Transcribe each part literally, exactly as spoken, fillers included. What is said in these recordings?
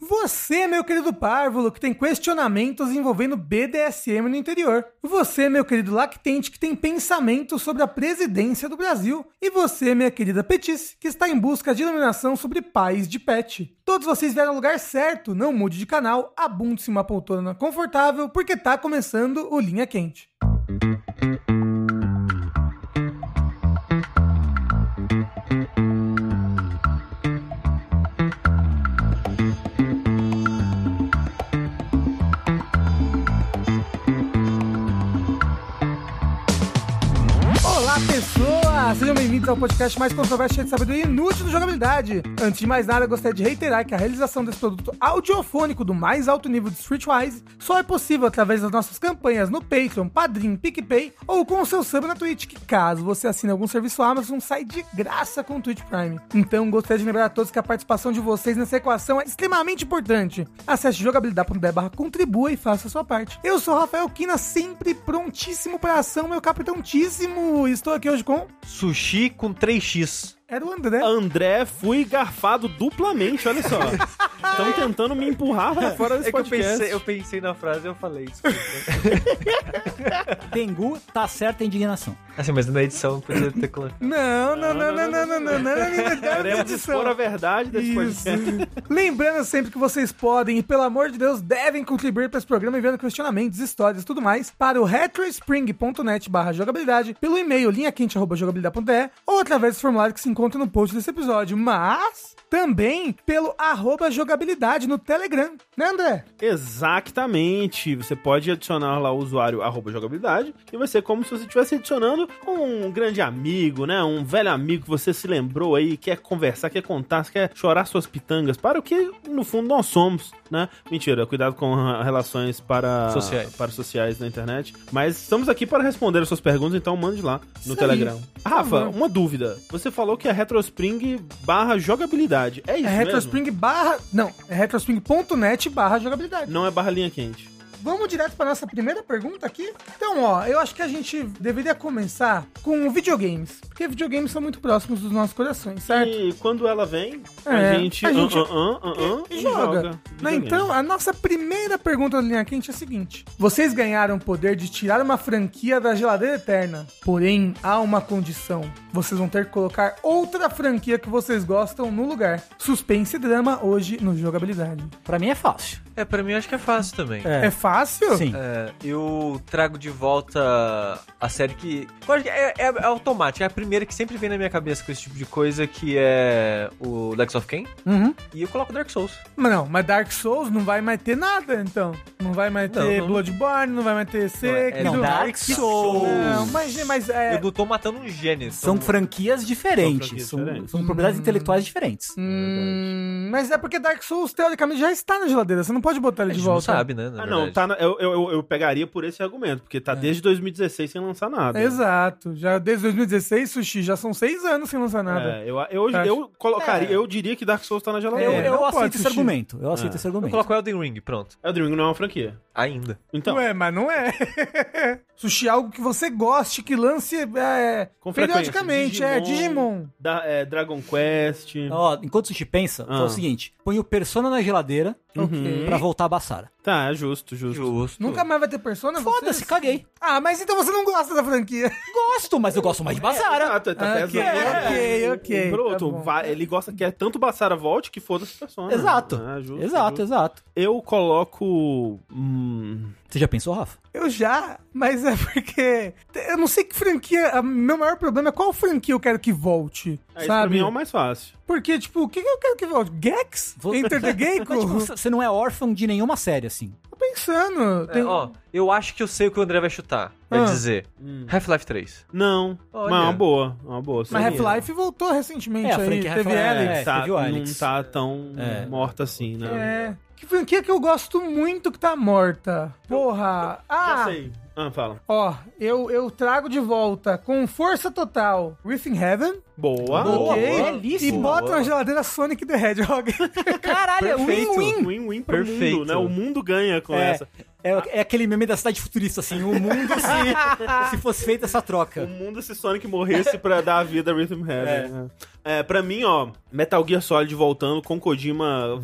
Você, meu querido párvulo, que tem questionamentos envolvendo B D S M no interior. Você, meu querido lactente, que tem pensamentos sobre a presidência do Brasil. E você, minha querida petice, que está em busca de iluminação sobre pais de pet. Todos vocês vieram ao lugar certo, não mude de canal, abunde-se uma poltrona confortável, porque tá começando o Linha Quente. Olá, pessoas! Sejam bem-vindos ao podcast mais controverso de sabedoria inútil do Jogabilidade. Antes de mais nada, eu gostaria de reiterar que a realização desse produto audiofônico do mais alto nível de Streetwise só é possível através das nossas campanhas no Patreon, Padrim, PicPay ou com o seu sub na Twitch, que caso você assine algum serviço Amazon, sai de graça com o Twitch Prime. Então, gostaria de lembrar a todos que a participação de vocês nessa equação é extremamente importante. Acesse jogabilidade ponto d e barra contribua e faça a sua parte. Eu sou o Rafael Kina, sempre prontíssimo pra ação, meu capitãotíssimo. Estou aqui hoje com... Sushi com três x. Era o André. André, fui garfado duplamente, olha só. Estão tentando me empurrar pra fora desse É que eu podcast. pensei, eu pensei na frase e eu falei isso. Tengu tá certa a indignação. Assim, mas na edição podia ter colocado. Não, não, não, não, não, não, não, não, não, não, Queremos expor a verdade desse Isso. podcast. Lembrando sempre que vocês podem e, pelo amor de Deus, devem contribuir para esse programa enviando questionamentos, histórias e tudo mais para o retrospring ponto net barra jogabilidade, pelo e-mail linhaquente arroba jogabilidade ponto d e ou através do formulário que se encontra no post desse episódio, mas também pelo arroba jogabilidade no Telegram, né, André? Exatamente. Você pode adicionar lá o usuário arroba jogabilidade e vai ser como se você estivesse adicionando um grande amigo, né? Um velho amigo que você se lembrou aí, quer conversar, quer contar, quer chorar suas pitangas para o que, no fundo, nós somos, né? Mentira, cuidado com relações para Sociais. para sociais na internet. Mas estamos aqui para responder as suas perguntas, então mande lá no Isso Telegram. aí. Rafa, favor. uma dúvida. Você falou que é retrospring barra jogabilidade. É isso É mesmo? retrospring barra... Não, é retrospring ponto net barra jogabilidade. Não é barra linha quente. Vamos direto para nossa primeira pergunta aqui? Então, ó, eu acho que a gente deveria começar com videogames, porque videogames são muito próximos dos nossos corações, certo? E quando ela vem, É, a gente, a gente- uh, uh, uh, uh, uh, E e joga. joga. Né, videogame. então, a nossa primeira pergunta do Linha Quente é a seguinte. Vocês ganharam o poder de tirar uma franquia da geladeira eterna, porém, há uma condição. Vocês vão ter que colocar outra franquia que vocês gostam no lugar. Suspense e drama hoje no Jogabilidade. Pra mim é fácil. É, pra mim eu acho que é fácil também. É, fácil? Sim. É, eu trago de volta a série que... Eu acho que é, é, é automático, é a primeira que sempre vem na minha cabeça com esse tipo de coisa, que é o Legacy of Kain. Uhum. E eu coloco Dark Souls. Mas não, mas Dark Souls não vai mais ter nada, então. Não vai mais Não, ter não. Bloodborne, não vai mais ter Sekiro. Não, Dark Souls. Não, mas, mas é... Eu não tô matando um gênero. São franquias diferentes. franquias São, diferentes. são propriedades intelectuais diferentes. Hum, mas é porque Dark Souls, teoricamente, já está na geladeira. Você não pode botar ele A de gente não volta. sabe, né? na Ah, não, verdade. tá na- eu, eu, eu pegaria por esse argumento, porque tá desde dois mil e dezesseis sem lançar nada. Exato. Já desde dois mil e dezesseis, Sushi, já são seis anos sem lançar nada. É, eu, eu, Tá. eu colocaria, É. eu diria que Dark Souls tá na Eu, geladeira. É, eu não pode aceito esse sushi. argumento. Eu aceito É. esse Eu argumento. coloco Elden Ring, pronto. Elden Ring não é uma franquia. Ainda. Então, Ué, mas não é. Sushi, algo que você goste, que lance é, Com frequência. periodicamente. É, Digimon. Da, é, Dragon Quest. Ó, enquanto o Sushi pensa, Ah. é o seguinte: põe o Persona na geladeira Ok. pra voltar a Bassara. Tá, é justo, justo. Justo. Nunca mais vai ter Persona? Foda-se, vocês? caguei. Ah, mas então você não gosta da franquia. Gosto, mas eu gosto mais de Bassara. Exato, tá Ok, pesado. ok, ok. Pronto, Tá bom. vai- ele gosta que é tanto Bassara volte que foda-se persona. Exato. É, justo, exato, justo. exato. Eu coloco. Hum, Você já pensou, Rafa? Eu já, mas é porque... Eu não sei que franquia... a- Meu maior problema é qual franquia eu quero que volte, aí pra sabe? mim é o mais fácil. Porque, tipo, o que que eu quero que volte? Gex? Vou- Enter the Gecko? Mas, tipo, você não é órfão de nenhuma série, assim. Tô pensando. É, Tem... ó, eu acho que eu sei o que o André vai chutar. Vai Ah. dizer Hum. Half-Life três. Não, Olha. mas é uma boa. é Uma boa Mas seria. Half-Life voltou recentemente É, a aí. franquia Teve Half-Life- Alex. É, tá, teve o Alex. não tá tão É. morta assim, né? É. Que franquia que eu gosto muito que tá morta? Porra. Ah, Já sei. Ah, fala. ó, eu, eu trago de volta com força total Within Heaven. Boa. Boa, ok? boa. E Belíssimo. bota Boa. na geladeira Sonic the Hedgehog. Caralho, é Perfeito. win-win. Win-win pro Perfeito. mundo, né? O mundo ganha com É, essa. é, é aquele meme da cidade futurista, assim, o mundo se, se fosse feita essa O troca. mundo se Sonic morresse pra dar a vida a Rhythm Heaven. É. É, pra mim, ó, Metal Gear Solid voltando com Kojima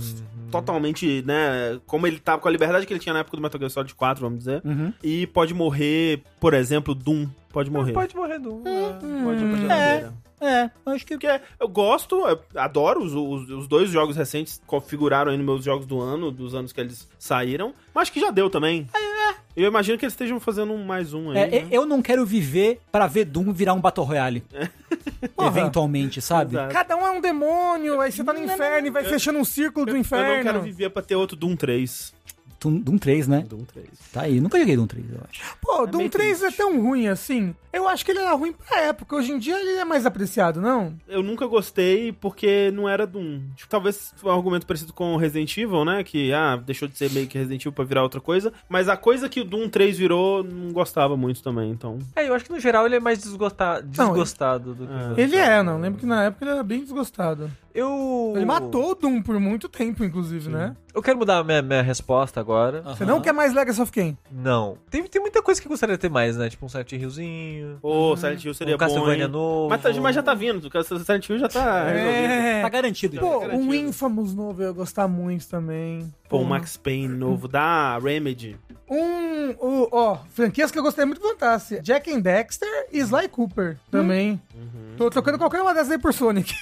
totalmente, né, como ele tava, com a liberdade que ele tinha na época do Metal Gear Solid quatro, vamos dizer. Uhum. E pode morrer, por exemplo, Doom. Pode morrer. Pode morrer do. Pode, pode É. morrer. É, acho que... Porque eu gosto, eu adoro os, os, os dois jogos recentes, configuraram aí nos meus jogos do ano, dos anos que eles saíram, mas acho que já deu também. Eu imagino que eles estejam fazendo um mais um aí, É, né? eu não quero viver pra ver Doom virar um Battle Royale. Porra. Eventualmente, sabe? Exato. Cada um é um demônio, aí você tá no inferno e vai fechando um círculo do Eu inferno. não quero viver pra ter outro Doom três. Doom, Doom três, né? Doom três. Tá aí. Nunca joguei Doom três, eu acho. Pô, É Doom meio três triste. é tão ruim assim. Eu acho que ele era ruim pra época. Hoje em dia ele é mais apreciado, não? Eu nunca gostei porque não era Doom. Tipo, talvez foi um argumento parecido com o Resident Evil, né? Que, ah, deixou de ser meio que Resident Evil pra virar outra coisa. Mas a coisa que o Doom três virou, não gostava muito também, então... É, eu acho que no geral ele é mais desgostado, desgostado do que. Ah. Ele é, não. Lembro que na época ele era bem desgostado. Eu. Ele matou o Doom por muito tempo, inclusive, né? Eu quero mudar a minha, minha resposta agora. Você não quer mais Legacy of Kain? Não. Tem, tem muita coisa que eu gostaria de ter mais, né? Tipo um Silent Hillzinho. Pô, Silent Hill seria um bom, Castlevania hein? novo. Mas, tá- mas já tá vindo, o Silent Hill já tá resolvido. É. Tá garantido. Pô, já. um Infamous novo eu ia gostar muito também. Pô, o Max Payne novo da Remedy. Um, o- ó, franquias que eu gostei muito de Fantasia. Jack and Dexter e Sly Cooper também. Tô trocando qualquer uma dessas aí por Sonic.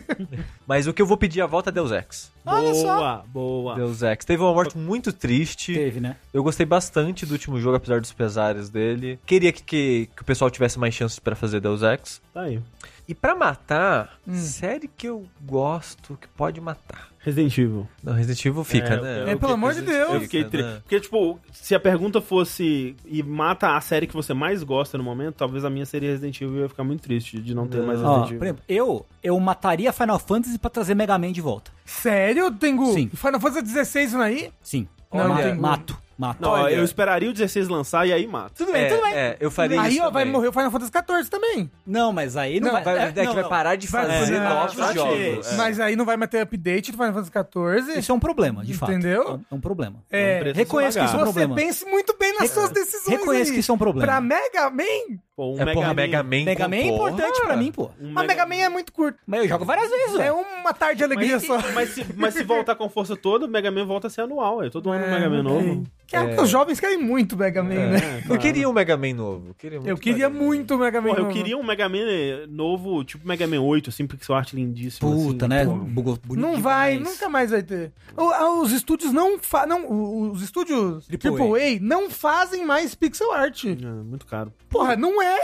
Mas o que eu vou pedir a volta é Deus Ex. Olha só. Boa, boa. Deus Ex. Teve uma morte muito triste. Teve, né? Eu gostei bastante do último jogo, apesar dos pesares dele. Queria que, que, que o pessoal tivesse mais chances pra fazer Deus Ex. Tá aí. E pra matar, Hum. série que eu gosto que pode matar. Resident Evil. Não, Resident Evil fica, É, né? é, pelo amor de Deus. Eu fiquei tri... né? Porque, tipo, se a pergunta fosse e mata a série que você mais gosta no momento, talvez a minha seria Resident Evil e eu ia ficar muito triste de não ter mais Ó, Resident por Evil. exemplo, eu, eu mataria Final Fantasy pra trazer Mega Man de volta. Sério, Tengu? Sim. Final Fantasy dezesseis isso aí? Sim. Não, mato, tem- mato, mato. Não, Olha- eu esperaria o dezesseis lançar e aí mata. Tudo bem, É, tudo bem. é, eu faria Aí, isso ó, vai também. morrer o Final Fantasy quatorze também. Não, mas aí não, Não, vai... Vai, é, é, que não, vai não. parar de Vai fazer fazer novos novos jogos. É. Mas aí não vai mais ter update do Final Fantasy quatorze. Isso é um problema, de fato. Entendeu? É um, é um problema. É, Não precisa reconheço que isso é um pagar. Você problema. pense muito bem nas suas decisões. Reconheço aí. que isso é um problema. Pra Mega Man, Pô, um É, porra, Mega Man. Mega com Man é porra. importante pra mim, pô. um a Mega Man é muito curto. Mas eu jogo várias vezes, É velho. uma tarde de alegria Mas, só. mas, se, mas se voltar com força toda, o Mega Man volta a ser anual. É todo ano um Mega Man novo. Que é o que os jovens querem muito Mega Man, né? É, Eu claro. queria um Mega Man novo. Eu queria muito, Eu queria Mega Man. muito o Mega Man Porra, eu novo. queria um Mega Man novo, tipo Mega Man oito, assim, pixel art lindíssimo. Puta, assim, né? pô. Bugou bonito Não vai, demais. nunca mais vai ter. O- Os estúdios não fa não Os estúdios Triple Triple A não fazem mais pixel art. É, muito caro. Porra, não é.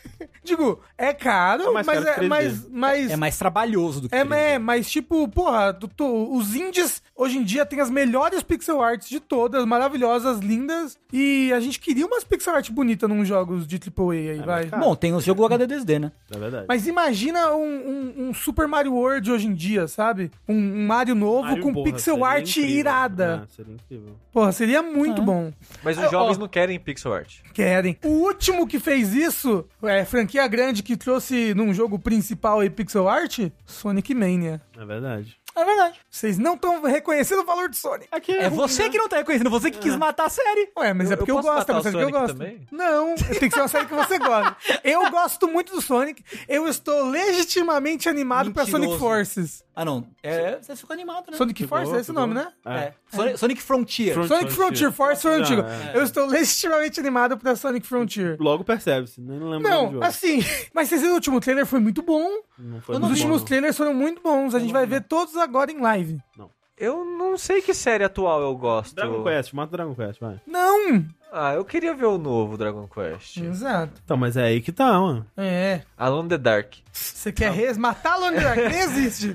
Digo, é caro, É mais mas, caro que é, três D. mas, mas É mais trabalhoso do que É, três D. é, mas tipo, porra, tu- tu- os indies hoje em dia tem as melhores pixel arts de todas, maravilhosas, lindas, e a gente queria umas pixel art bonitas nos jogos de Triple A aí, vai. mas, cara, Bom, tem o jogo H D dois D, né? É verdade. Mas imagina um, um- um Super Mario World hoje em dia, sabe? Um, um Mario novo Mario, com porra, pixel seria art incrível. irada. É, seria incrível. Porra, seria muito Ah. bom. Mas Ah, os jovens ó. não querem pixel art. Querem. O último que fez isso, é franquia grande que trouxe num jogo principal aí pixel art, Sonic Mania. É verdade. É verdade. Vocês não estão reconhecendo o valor de Sonic. Aqui É você que não tá reconhecendo, você que quis matar a série. Ué, mas Eu- é porque eu eu, posso gosto, é matar uma o série que eu Sonic gosto. também? Não, tem que ser uma série que você gosta. Eu gosto muito do Sonic, eu estou legitimamente animado pra Sonic Mentiroso. Forces. Ah, não. É, você ficou animado, né? Sonic Ficou, Forces é esse o ficou. nome, né? É. Sonic, Sonic Frontier. Front- Sonic Frontier, Frontier. Force foi o Ah, antigo. é. Eu estou legitimamente animado pra Sonic Frontier. Logo percebe-se, nem lembro do Não, jogo. assim, mas vocês viram o último trailer, foi muito bom. Não foi Os muito últimos bom, trailers foram muito bons, a gente vai ver todos agora em live. Eu não sei que série atual eu gosto. Dragon Quest, mata Dragon Quest, vai. Não! Ah, eu queria ver o novo Dragon Quest. Exato. Então, mas é aí que tá, mano. É. Alone in the Dark. Você quer res matar a Lone Dark? Nem existe.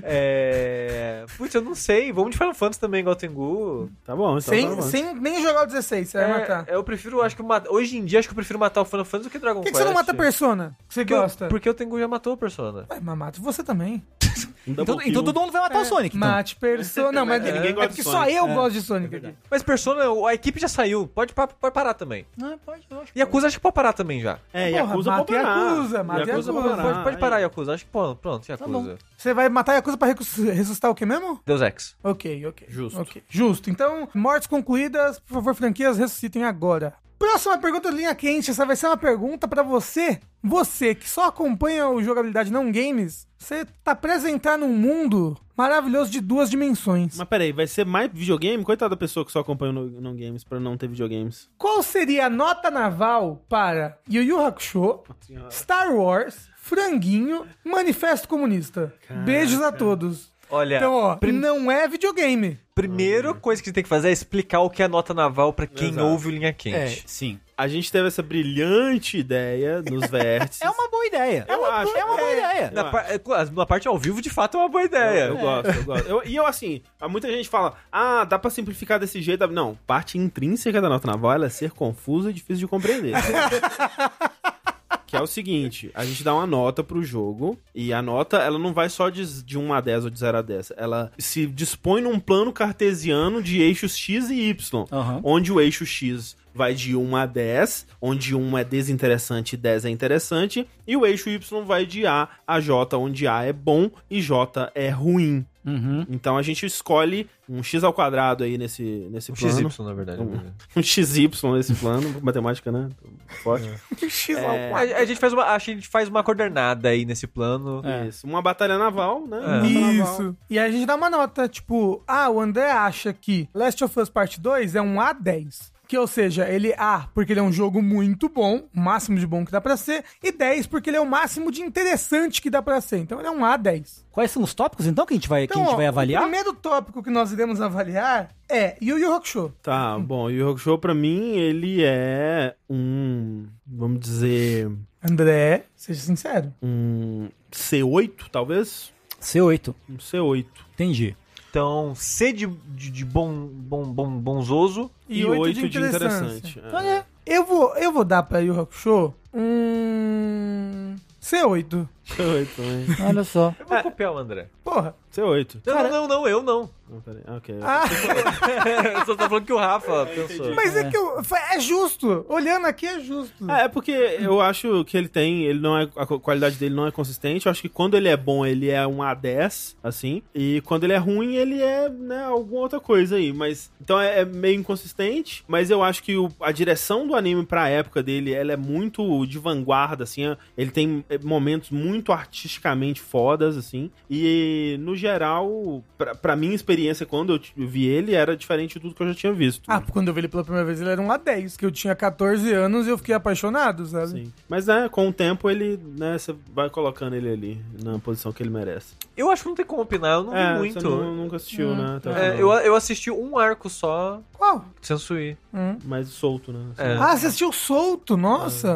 É... Putz, eu não sei. Vamos de Final Fantasy também, igual Tengu. Tá bom, então Sem, tá bom. sem nem jogar o dezesseis, você vai matar. É, eu prefiro, acho que ma- hoje em dia acho que eu prefiro matar o Final Fantasy do que Dragon Por que, que Quest. você não mata a Persona? Que você Porque, eu- gosta? porque o Tengu já matou a Persona. Ué, mas mata você também. Um Então, double então kill. todo mundo vai matar o Sonic, então. Mate Persona. Não, mas É, ninguém é gosta porque de só Sonic. eu É. gosto de Sonic É verdade. aqui. Mas Persona, a equipe já saiu. Pode, pa- pode parar também. Não, pode, eu acho. E Yakuza acho que pode parar também já. É, Porra, Yakuza mata pode parar. Yakuza, mata Yakuza. pode Pode, pode parar, aí. Yakuza. Acho que pô, pronto, Yakuza. bom. Você vai matar a Yakuza pra recus- ressuscitar o quê mesmo? Deus Ex. Ok, ok. Justo. Ok, justo. Então, mortes concluídas, por favor, franquias, ressuscitem agora. Próxima pergunta do Linha Quente. Essa vai ser uma pergunta pra você. Você que só acompanha o Jogabilidade Não Games, você tá prestes a entrar num mundo maravilhoso de duas dimensões. Mas peraí, vai ser mais videogame? Coitada da pessoa que só acompanha o No, no Games pra não ter videogames. Qual seria a nota naval para Yu Yu Hakusho, Star Wars, Franguinho, Manifesto Comunista? Caraca. Beijos a todos. Olha, Então, ó, prim- não é videogame. primeira coisa que você tem que fazer é explicar o que é nota naval pra quem Exato. ouve o Linha É, Quente. sim. A gente teve essa brilhante ideia nos vértices. É uma boa ideia. Eu acho. É uma boa ideia. Na, Eu par- é, claro, na parte ao vivo, de fato, é uma boa ideia. Eu, eu gosto, eu gosto. Eu- e eu, assim, muita gente fala, ah, dá pra simplificar desse jeito. Não, parte intrínseca da nota naval ela é ser confusa e difícil de compreender. Que é o seguinte, a gente dá uma nota pro jogo, e a nota, ela não vai só de, de um a dez ou de zero a dez. Ela se dispõe num plano cartesiano de eixos X e Y, Aham. onde o eixo X vai de um a dez, onde um é desinteressante e dez é interessante, e o eixo Y vai de A a J, onde A é bom e J é ruim. Uhum. Então a gente escolhe um X ao quadrado aí nesse, nesse Um plano. X Y, na verdade. Um, um X Y nesse plano. Matemática, né? Forte. X ao É. quadrado. A, a gente faz uma, a gente faz uma coordenada aí nesse plano. É. Isso. Uma batalha naval, né? É. Uma batalha naval. Isso. E aí a gente dá uma nota, tipo, ah, o André acha que Last of Us Part dois é um A dez. Que, ou seja, ele A, porque ele é um jogo muito bom, o máximo de bom que dá pra ser, e dez, porque ele é o máximo de interessante que dá pra ser. Então ele é um A dez. Quais são os tópicos, então, que a gente vai, que a Então, gente ó, vai avaliar? o primeiro tópico que nós iremos avaliar é Yu Yu Hakusho. Tá, bom. E o Rock Show, pra mim, ele é um... Vamos dizer... André, seja sincero. Um C oito, talvez? C oito. Um C oito. Entendi. Então, C de, de, de bom, bom, bom, bonzoso. E E oito oito de de interessante. interessante. Então, é. Eu vou, eu vou dar pra Yu Yu Hakusho um C oito. C oito também. Olha só. Eu vou copiar o André. Porra. C oito. Não, Cara- não, não, não, eu não. Não, peraí. Ok. Ah, Eu só tô falando que o Rafa pensou. mas é que eu, é justo. Olhando aqui é justo. É, é porque eu acho que ele tem, ele não é, a qualidade dele não é consistente. Eu acho que quando ele é bom, ele é um A dez, assim. E quando ele é ruim, ele é, né, alguma outra coisa aí. Mas, então é, é meio inconsistente. Mas eu acho que o- a direção do anime pra época dele, ela é muito de vanguarda, assim. é- Ele tem é, momentos muito artisticamente fodas, assim. E, no geral, pra, pra minha experiência, quando eu t- vi ele, era diferente de tudo que eu já tinha visto. Ah, quando eu vi ele pela primeira vez, ele era um A dez, que eu tinha catorze anos e eu fiquei apaixonado, sabe? Sim. Mas, né, com o tempo, ele, né, você vai colocando ele ali, na posição que ele merece. Eu acho que não tem como opinar, eu não É, vi muito. você não- nunca assistiu, Hum. né? até o É, final. eu, eu assisti um arco só, Qual? Sensui. Hum. Mais solto, né? É. Ah, você assistiu solto, nossa.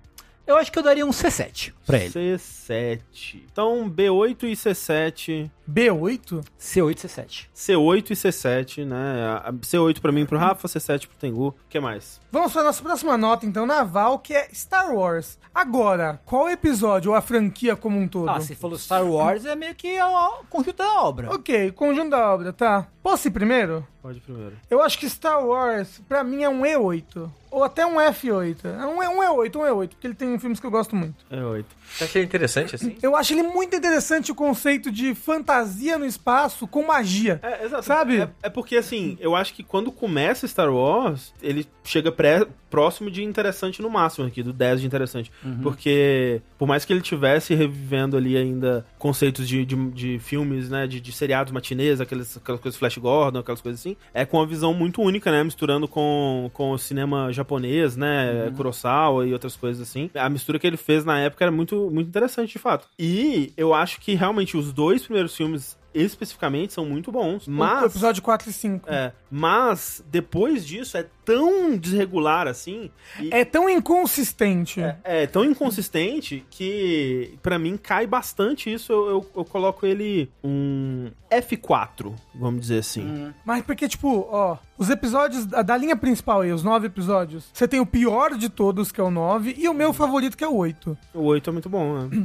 Eu acho que eu daria um C sete pra ele. C sete. Então, B oito e C sete. B oito? C oito, C sete. C oito e C sete, né? A- C oito pra mim e pro Rafa, C sete pro Tengu. O que mais? Vamos para a nossa próxima nota, então, naval, que é Star Wars. Agora, qual episódio ou a franquia como um todo? Ah, se falou Star Wars, é meio que o conjunto da obra. Ok, conjunto da obra, tá. Posso ir primeiro? Pode ir primeiro. Eu acho que Star Wars, pra mim, é um E oito. Ou até um F oito. É um, E- um E oito, um E oito, porque ele tem filmes que eu gosto muito. É oito. Você acha ele interessante assim? Eu acho ele muito interessante o conceito de fantasia no espaço com magia. É, exato. Sabe? É, é porque, assim, eu acho que quando começa Star Wars, ele chega pré, próximo de interessante no máximo aqui, do dez de interessante. Porque, por mais que ele tivesse revivendo ali ainda conceitos de, de, de filmes, né, de, de seriados matinês, aquelas, aquelas coisas Flash Gordon, aquelas coisas assim, é com uma visão muito única, né, misturando com, com o cinema japonês, né, Kurosawa e outras coisas assim. A mistura que ele fez na época era muito, muito interessante, de fato. E eu acho que, realmente, os dois primeiros filmes especificamente são muito bons, O mas... episódio quatro e cinco. É, mas depois disso é tão desregular assim. e- É tão inconsistente. é, é tão inconsistente que pra mim cai bastante isso. Eu, eu, eu coloco ele um F quatro, vamos dizer assim. Mas porque, tipo, ó, os episódios da, da linha principal aí, os nove episódios, você tem o pior de todos, que é o nove, e o meu favorito, que é o oito. O oito é muito bom, né?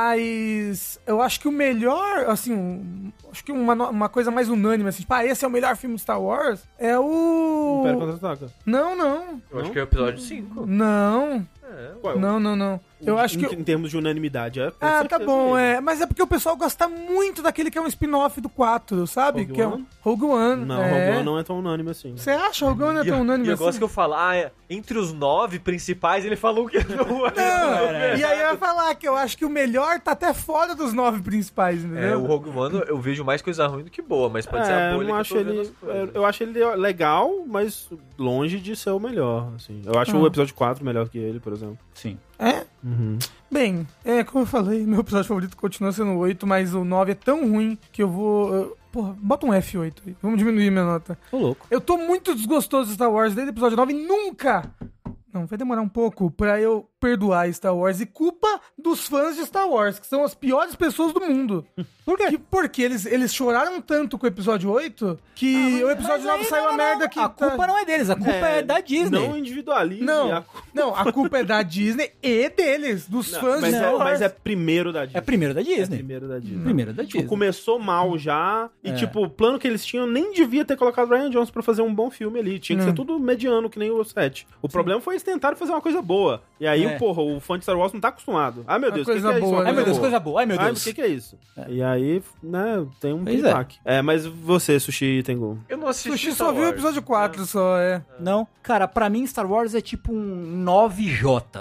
Mas eu acho que o melhor, assim, um- acho que uma, no- uma coisa mais unânime, assim, tipo, ah, esse é o melhor filme de Star Wars, é o... Império Contra-Ataca. Não, não. Eu acho que é o episódio cinco. Não. Qual? Não, não, não. Eu Em- acho que... Em, em termos de unanimidade, é. com Ah, tá certeza bom, ele. é. Mas é porque o pessoal gosta muito daquele que é um spin-off do quatro, sabe? Rogue que é One? um Rogue One. Não, é. Rogue One não é tão unânime assim. Você acha? Rogue One não é E tão eu, unânime e eu assim? gosto que eu falo, ah, é, entre os nove principais, ele falou que não é. Não, e aí eu ia falar que eu acho que o melhor tá até fora dos nove principais, É, entendeu? o Rogue One eu vejo mais coisa ruim do que boa, mas pode ser É, a eu bolha não que acho eu tô vendo ele. as coisas. Eu acho ele legal, mas longe de ser o melhor. Assim. Eu acho Ah. o episódio quatro melhor que ele, por exemplo. Sim. É? Uhum. Bem, é como eu falei, meu episódio favorito continua sendo o oito, mas o nove é tão ruim que eu vou... eu- Porra, bota um F oito aí. Vamos diminuir minha nota. Tô louco. Eu tô muito desgostoso de Star Wars desde o episódio nove e nunca... Não, vai demorar um pouco pra eu perdoar Star Wars. E culpa dos fãs de Star Wars, que são as piores pessoas do mundo. Por quê? Porque eles, eles choraram tanto com o episódio oito que o episódio Mas nove aí saiu não, a não, merda não. que... A tá- culpa não é deles, a culpa é, da Disney. Não individualize. Não, a- não, a culpa é da Disney e deles, dos Não, fãs mas, de é, Star Wars. mas é primeiro da Disney. É primeiro da É Disney. primeiro da Disney. Primeiro da Tipo, Disney. começou mal já. E, É. tipo, o plano que eles tinham nem devia ter colocado Ryan Johnson pra fazer um bom filme ali. Tinha que Não. ser tudo mediano, que nem o sete. O problema foi eles tentarem fazer uma coisa boa. E aí, É. porra, o fã de Star Wars não tá acostumado. Ai, meu Uma Deus, o que, coisa que é isso? boa, Uma né? Ai, meu Deus, boa. coisa boa. Ai, meu Ai, Deus. o que, que é isso? E aí, né, tem um Pois é. impacto. É. mas você, Sushi Tengu. Eu não assisti Sushi Star só viu o Wars. episódio quatro só, é. Não, cara, pra mim Star Wars é tipo um nove J.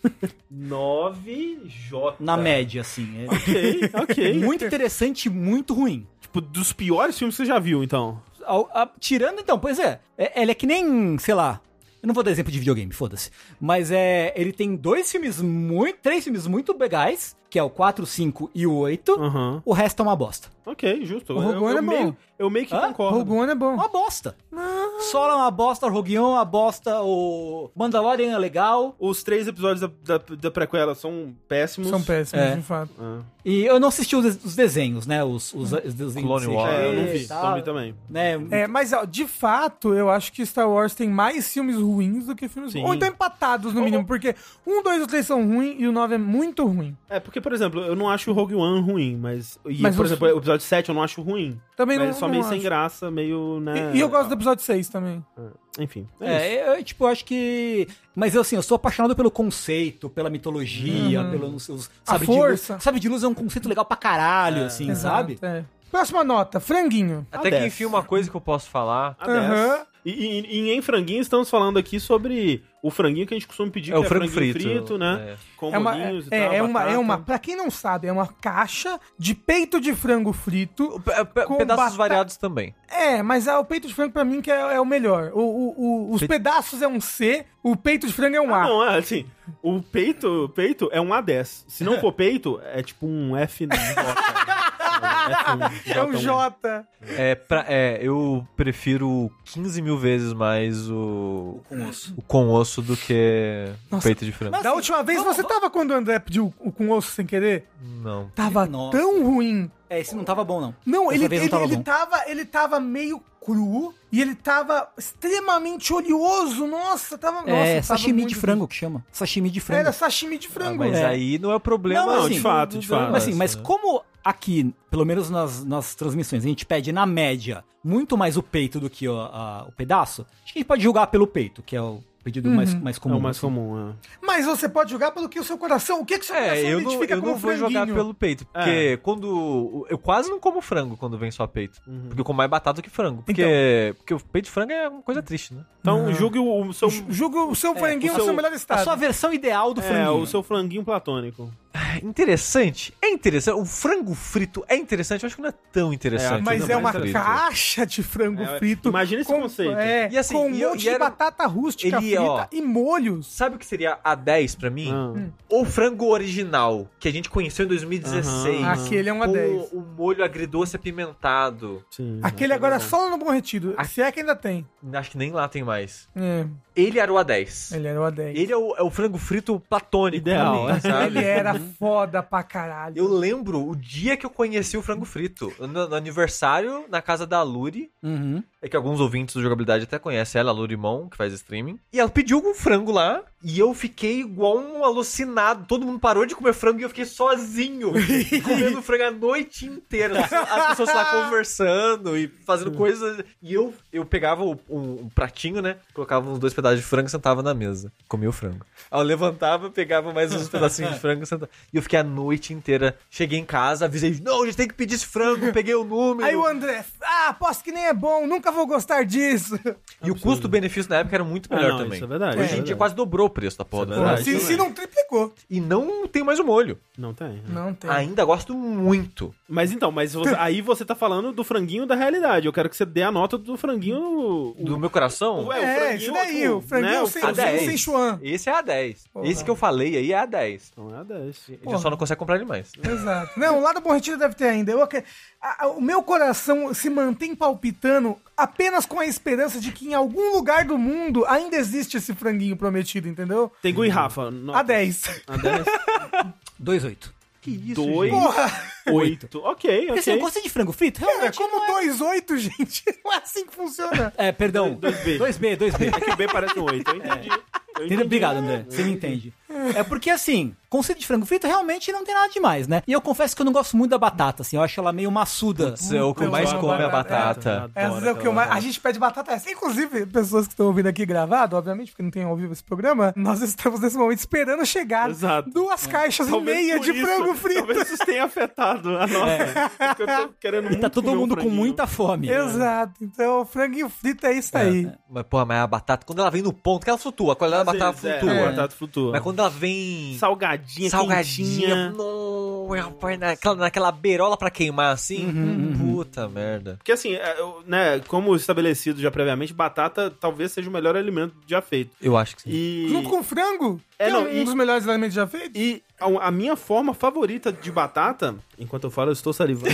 nove J. Na média, assim. É Ok, ok. muito interessante e muito ruim. Tipo, dos piores filmes que você já viu, então. Ao- a- tirando, então, pois é, é. Ele é que nem, sei lá. Eu não vou dar exemplo de videogame, foda-se. Mas é. Ele tem dois filmes muito. Três filmes muito legais, que é o quatro, cinco e o oito. Aham. O resto é uma bosta. Ok, justo. O Rogue eu, One eu é meio, bom. eu meio que Hã? concordo. Rogue One é bom. Uma bosta. Solo é uma bosta, o Rogue One é uma bosta, o Mandalorian é legal. Os três episódios da, da, da prequela são péssimos. São péssimos, É. de fato. Ah. E eu não assisti os, os desenhos, né? Os, os, os desenhos Clone de Wars. É, eu não C G vi. e tal, Também também. Né? É, mas ó, de fato, eu acho que Star Wars tem mais filmes ruins do que filmes Sim. bons. Ou então empatados, no mínimo, porque um, dois e três são ruins e o nove é muito ruim. É, porque, por exemplo, eu não acho o Rogue One ruim, mas... E, Mas por os- exemplo, o episódio sete eu não acho ruim. Também mas não, só não meio acho. sem graça, meio, né... E, e eu gosto do episódio seis também. Enfim, é, isso. É, eu, tipo, eu acho que... Mas eu, assim, eu sou apaixonado pelo conceito, pela mitologia, pelo... Os, os, A sabe, força. De luz, sabe de luz é um conceito legal pra caralho, assim, sabe? É. Próxima nota, franguinho. Até A que dez. enfim, uma coisa que eu posso falar. A dez. Aham. E, e- e em franguinho estamos falando aqui sobre o franguinho que a gente costuma pedir, É que o é frango franguinho frito, frito, né? é. Com É uma, bolinhos e é, tal, é, uma, é batata. uma, pra quem não sabe, é uma caixa de peito de frango frito. Pe- pe- Com Pedaços batata- variados também. É, mas é o peito de frango pra mim que é, é o melhor. O, o- o- os Pe- pedaços é um C, o peito de frango é um Ah, A. não, é assim, o peito, o peito é um A dez. Se não for peito, é tipo um F no É um J. É, pra, é, eu prefiro quinze mil vezes mais o, Com osso. o com osso do que Nossa. o peito de frango. Mas- Da assim, última vez vamos- você tava quando o André pediu o com osso sem querer? Não. Tava Nossa. tão ruim. É, esse não tava bom, não. Não, Dessa ele, vez ele, não tava ele, bom. tava, ele tava meio cru e ele tava extremamente oleoso. Nossa, tava. nossa, É, tava sashimi muito de frango que chama. Sashimi de ruim. frango. Era sashimi de Ah, frango. mas É. aí não é o problema. Não, Não, assim, de fato, de fato. Mas assim, mas né? como aqui, pelo menos nas, nas transmissões, a gente pede na média muito mais o peito do que o, a- o pedaço, acho que a gente pode julgar pelo peito, que é o pedido mais, mais É comum. o mais assim. comum, é. Mas você pode jogar pelo que o seu coração. O que, que o seu É, coração eu não, identifica eu como não vou jogar franguinho? pelo peito. Porque quando. Eu quase não como frango quando vem só peito. Porque eu como mais batata do que frango. Porque, porque o peito de frango é uma coisa triste, né? Então, Não. julgue o, o seu... Julga o seu franguinho o no seu- seu melhor A estado. sua versão ideal do É, franguinho. o seu franguinho platônico. Interessante? É interessante. O frango frito é interessante? Eu acho que não é tão interessante. Mas coisa é mais uma frito. caixa de frango É, frito. imagina esse conceito. É, E assim, com um e eu- monte e de era- batata rústica ele, frita ó, e molhos. Sabe o que seria a dez pra mim? Ah. O frango original, que a gente conheceu em dois mil e dezesseis. Aham. Aquele é um a com dez. o molho agridoce apimentado. Sim. Aquele agora é só no Bom Retiro. Se é que ainda tem. Acho que nem lá tem mais. É, Ele era o A dez. ele era o A dez. Ele é o, é o frango frito platônico. Ideal, pra mim, é. sabe? Ele era foda pra caralho. Eu lembro o dia que eu conheci o frango frito. No, no aniversário, na casa da Luri. Uhum. É que alguns ouvintes do Jogabilidade até conhecem ela, a Lurimon, que faz streaming. E ela pediu um frango lá. E eu fiquei igual um alucinado. Todo mundo parou de comer frango e eu fiquei sozinho. Comendo frango a noite inteira. As pessoas lá conversando e fazendo coisas. E eu, eu pegava um, um pratinho, né? Colocava uns dois pedaços de frango e sentava na mesa. Comia o frango. Aí eu levantava, pegava mais uns pedacinhos de frango e sentava. E eu fiquei a noite inteira. Cheguei em casa, avisei, não, a gente tem que pedir esse frango. Peguei o número. Aí o André, ah, aposto que nem é bom, nunca vou gostar disso. E o custo-benefício na época era muito melhor Ah, não, também. Isso é verdade. Hoje isso é em dia verdade. quase dobrou o preço da porra. Isso é né? verdade. se, se não triplicou. E não tem mais o molho. Não tem. Não tem. Ainda gosto muito. Mas então, mas você- aí você tá falando do franguinho da realidade. Eu quero que você dê a nota do franguinho... o- Do meu coração, Ué, o É, franguinho, isso daí, tipo, o franguinho né, o sem, A sem, dez. sem chuan. esse é a dez. Porra. Esse que eu falei aí é a dez. Então é a dez. A gente Porra. só não consegue comprar ele mais. Exato. Não, lá do Bom Retiro deve ter ainda. Eu, ac- a- a- o meu coração se mantém palpitando apenas com a esperança de que em algum lugar do mundo ainda existe esse franguinho prometido, entendeu? Tengu e Rafa. nota. A dez. A dez. dois oito. Que isso, Dois. Porra! Oito. Ok, Porque você não ok. gosta de frango frito? É Realmente como não é. dois oito, gente. Não é assim que funciona. É, perdão. dois B. dois B, dois B. É que o B parece um oito. Eu entendi. Eu Entendeu? entendi. Obrigado, André. Você me entende. É porque, assim, conceito de frango frito realmente não tem nada demais, né? E eu confesso que eu não gosto muito da batata, assim. Eu acho ela meio maçuda. Isso é o que Eu mais amo come a batata. batata. É, às vezes é o que eu mais... A gente pede batata essa. Inclusive, pessoas que estão ouvindo aqui gravado, obviamente, porque não tem ao vivo esse programa, nós estamos nesse momento esperando chegar Exato. duas caixas e Talvez meia por de isso- frango frito. Talvez isso tenha afetado a nossa. Porque eu tô querendo E muito tá todo comer um mundo com franguinho. muita fome. Exato. Então, o franguinho frito é isso aí. Mas, porra, mas a batata, quando ela vem no ponto, que ela flutua, a qualidade da Às batata vezes, flutua. É, a batata flutua. Mas quando ela vem Salgadinha, salgadinha, quentinha. no, rapaz, naquela, naquela beirola pra queimar assim, puta merda. Porque assim, é, eu- né, como estabelecido já previamente, batata talvez seja o melhor alimento já feito. Eu acho que sim. E, Junto com o frango, É, que não, é um e- dos melhores alimentos já feitos. e a, a minha forma favorita de batata, enquanto eu falo, eu estou salivando,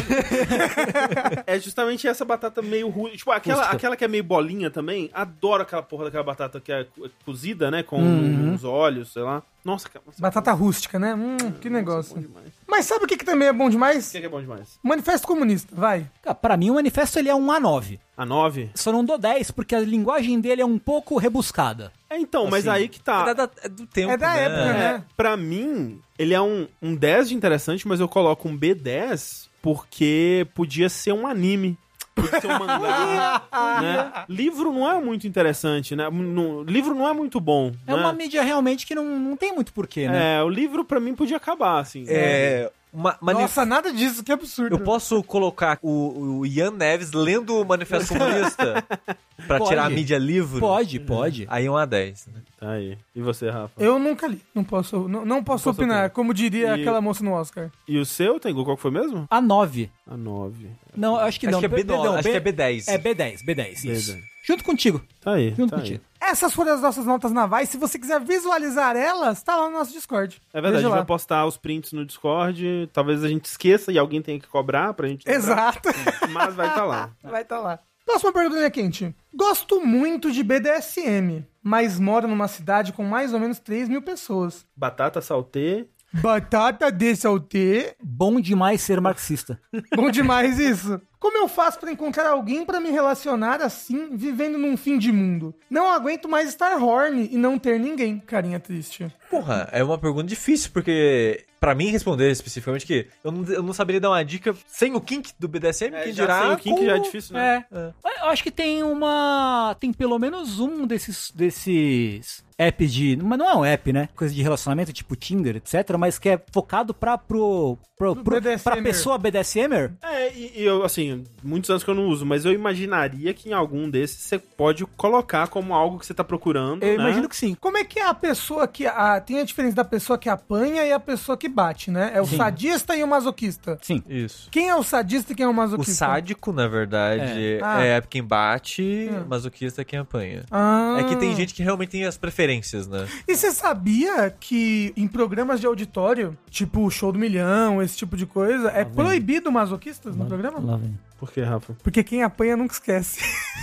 é justamente essa batata meio ruim. Tipo, aquela, Rústica. aquela que é meio bolinha também. Adoro aquela porra daquela batata que é co- cozida, né? Com Uhum. os óleos, sei lá. Nossa, cara. nossa, Batata rústica, né? Hum, que negócio. bom demais. Mas sabe o que, que também é bom O demais? que é, que é bom demais? Manifesto Comunista, vai. Cara, pra mim, o manifesto ele é um A nove. A nove? Só não dou dez, porque a linguagem dele é um pouco rebuscada. É, então, mas Assim, aí que tá. É, da- é do tempo, É da né? época, né? É, pra mim, ele é um, um dez de interessante, mas eu coloco um B dez porque podia ser um anime. Podia ser um mangá. né? Livro não é muito interessante, né? No- livro não é muito bom. É né? uma mídia realmente que não, não tem muito porquê, né? É, o livro pra mim podia acabar, assim. É, uma, manif- Nossa, nada disso, que absurdo. Eu posso colocar o, o Ian Neves lendo o Manifesto Comunista pra Pode. tirar a mídia livro? Pode, pode. Aí é um A dez. Né? Tá aí. E você, Rafa? Eu nunca li. Não posso, não, não posso posso opinar, opinar. como diria E- aquela moça no Oscar. E o seu, Tengu, qual que foi mesmo? A nove. A nove. Não, eu acho que Acho não. que é B nove, Perdão, acho que é B dez. É B dez, B dez, isso. B dez. Junto contigo. Tá aí, Junto tá aí. contigo. Essas foram as nossas notas navais. Se você quiser visualizar elas, tá lá no nosso Discord. É verdade, a Veja gente lá. vai postar os prints no Discord. Talvez a gente esqueça e alguém tenha que cobrar pra gente. lembrar. Exato. Mas vai estar lá. Vai estar lá. Próxima pergunta, linha quente. Gosto muito de B D S M, mas moro numa cidade com mais ou menos três mil pessoas. Batata saltê. Batata de saltê. Bom demais ser marxista. Bom demais isso. Como eu faço pra encontrar alguém pra me relacionar assim, vivendo num fim de mundo? Não aguento mais estar horny e não ter ninguém. Carinha triste. Porra, é uma pergunta difícil, porque pra mim responder especificamente que eu não, eu não saberia dar uma dica sem o kink do B D S M, É, quem já dirá sem o kink com- já é difícil, né? É. Eu acho que tem uma. Tem pelo menos um desses. desses apps de. Mas não é um app, né? Coisa de relacionamento, tipo Tinder, etcétera. Mas que é focado pra, pro, pro, Pro pro, B D S M er. pra pessoa B D S M er. É, e, e eu, assim, muitos anos que eu não uso, mas eu imaginaria que em algum desses você pode colocar como algo que você tá procurando. Eu né? imagino que sim. Como é que é a pessoa que... A, tem a diferença da pessoa que apanha e a pessoa que bate, né? É o Sim. sadista e o masoquista. Sim. Isso. Quem é o sadista e quem é o O masoquista? sádico, na verdade, É. Ah. é, quem bate, Hum. masoquista é quem apanha. Ah. É que tem gente que realmente tem as preferências, né? E você sabia que em programas de auditório, tipo o Show do Milhão, esse tipo de coisa, é proibido masoquistas no programa? Lá vem. Por que, Rafa? Porque quem apanha nunca esquece.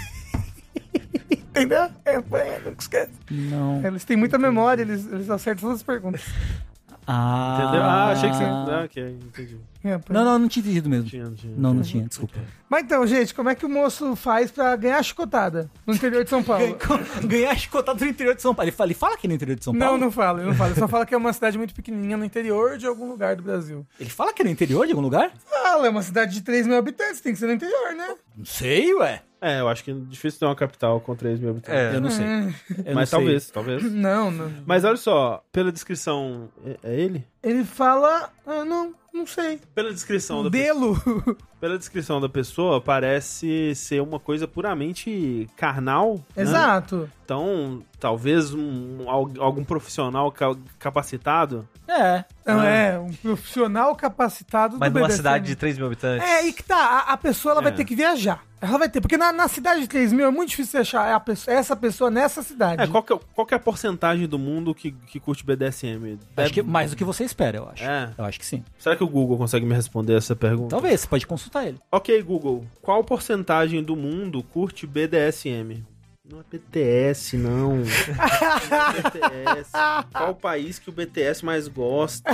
Entendeu? Quem apanha nunca esquece. Não. Eles têm muita memória, eles, eles acertam todas as perguntas. Ah. Entendeu? Ah, achei que você... Ah, ok, entendi. É, pra- Não, não, não tinha entendido mesmo. Tinha, tinha. Não, não tinha, desculpa. Mas então, gente, como é que o moço faz pra ganhar chicotada no interior de São Paulo? Ganhar chicotado no interior de São Paulo. Ele fala, ele fala que é no interior de São Não, Paulo? não fala, ele não fala. Ele só fala que é uma cidade muito pequenininha no interior de algum lugar do Brasil. Ele fala que é no interior de algum lugar? Fala, é uma cidade de três mil habitantes, tem que ser no interior, né? Não sei, ué. É, eu acho que é difícil ter uma capital com três mil habitantes. É. Eu não sei. Hum, Eu Mas não sei. talvez, talvez. Não, não. Mas olha só, pela descrição... É, é ele? Ele fala... Ah, não, não sei. Pela descrição da Delo. Pela descrição da pessoa, parece ser uma coisa puramente carnal. né? Exato. Então, talvez um, al- algum profissional ca- capacitado. É. Então, Ah. é, um profissional capacitado Mas do numa B D S M. cidade de três mil habitantes. É, aí que tá. A, a pessoa ela vai É. ter que viajar. Ela vai ter, porque na, na cidade de três mil é muito difícil você achar a pessoa- essa pessoa nessa cidade. É, qual que é, qual que é a porcentagem do mundo que, que curte B D S M? Acho Deve- que mais do que você espera, eu acho. É. Eu acho que sim. Será que o Google consegue me responder essa pergunta? Talvez, você pode consultar ele. Ok, Google. Qual porcentagem do mundo curte B D S M? Não é B T S, não. Não é B T S. Qual o país que o B T S mais gosta?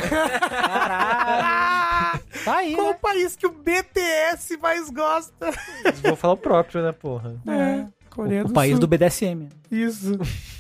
Ah, Tá aí, qual né? o país que o B T S mais gosta? Vou falar o próprio, né, porra? É, Coreia O do país Sul. do B D S M. Isso.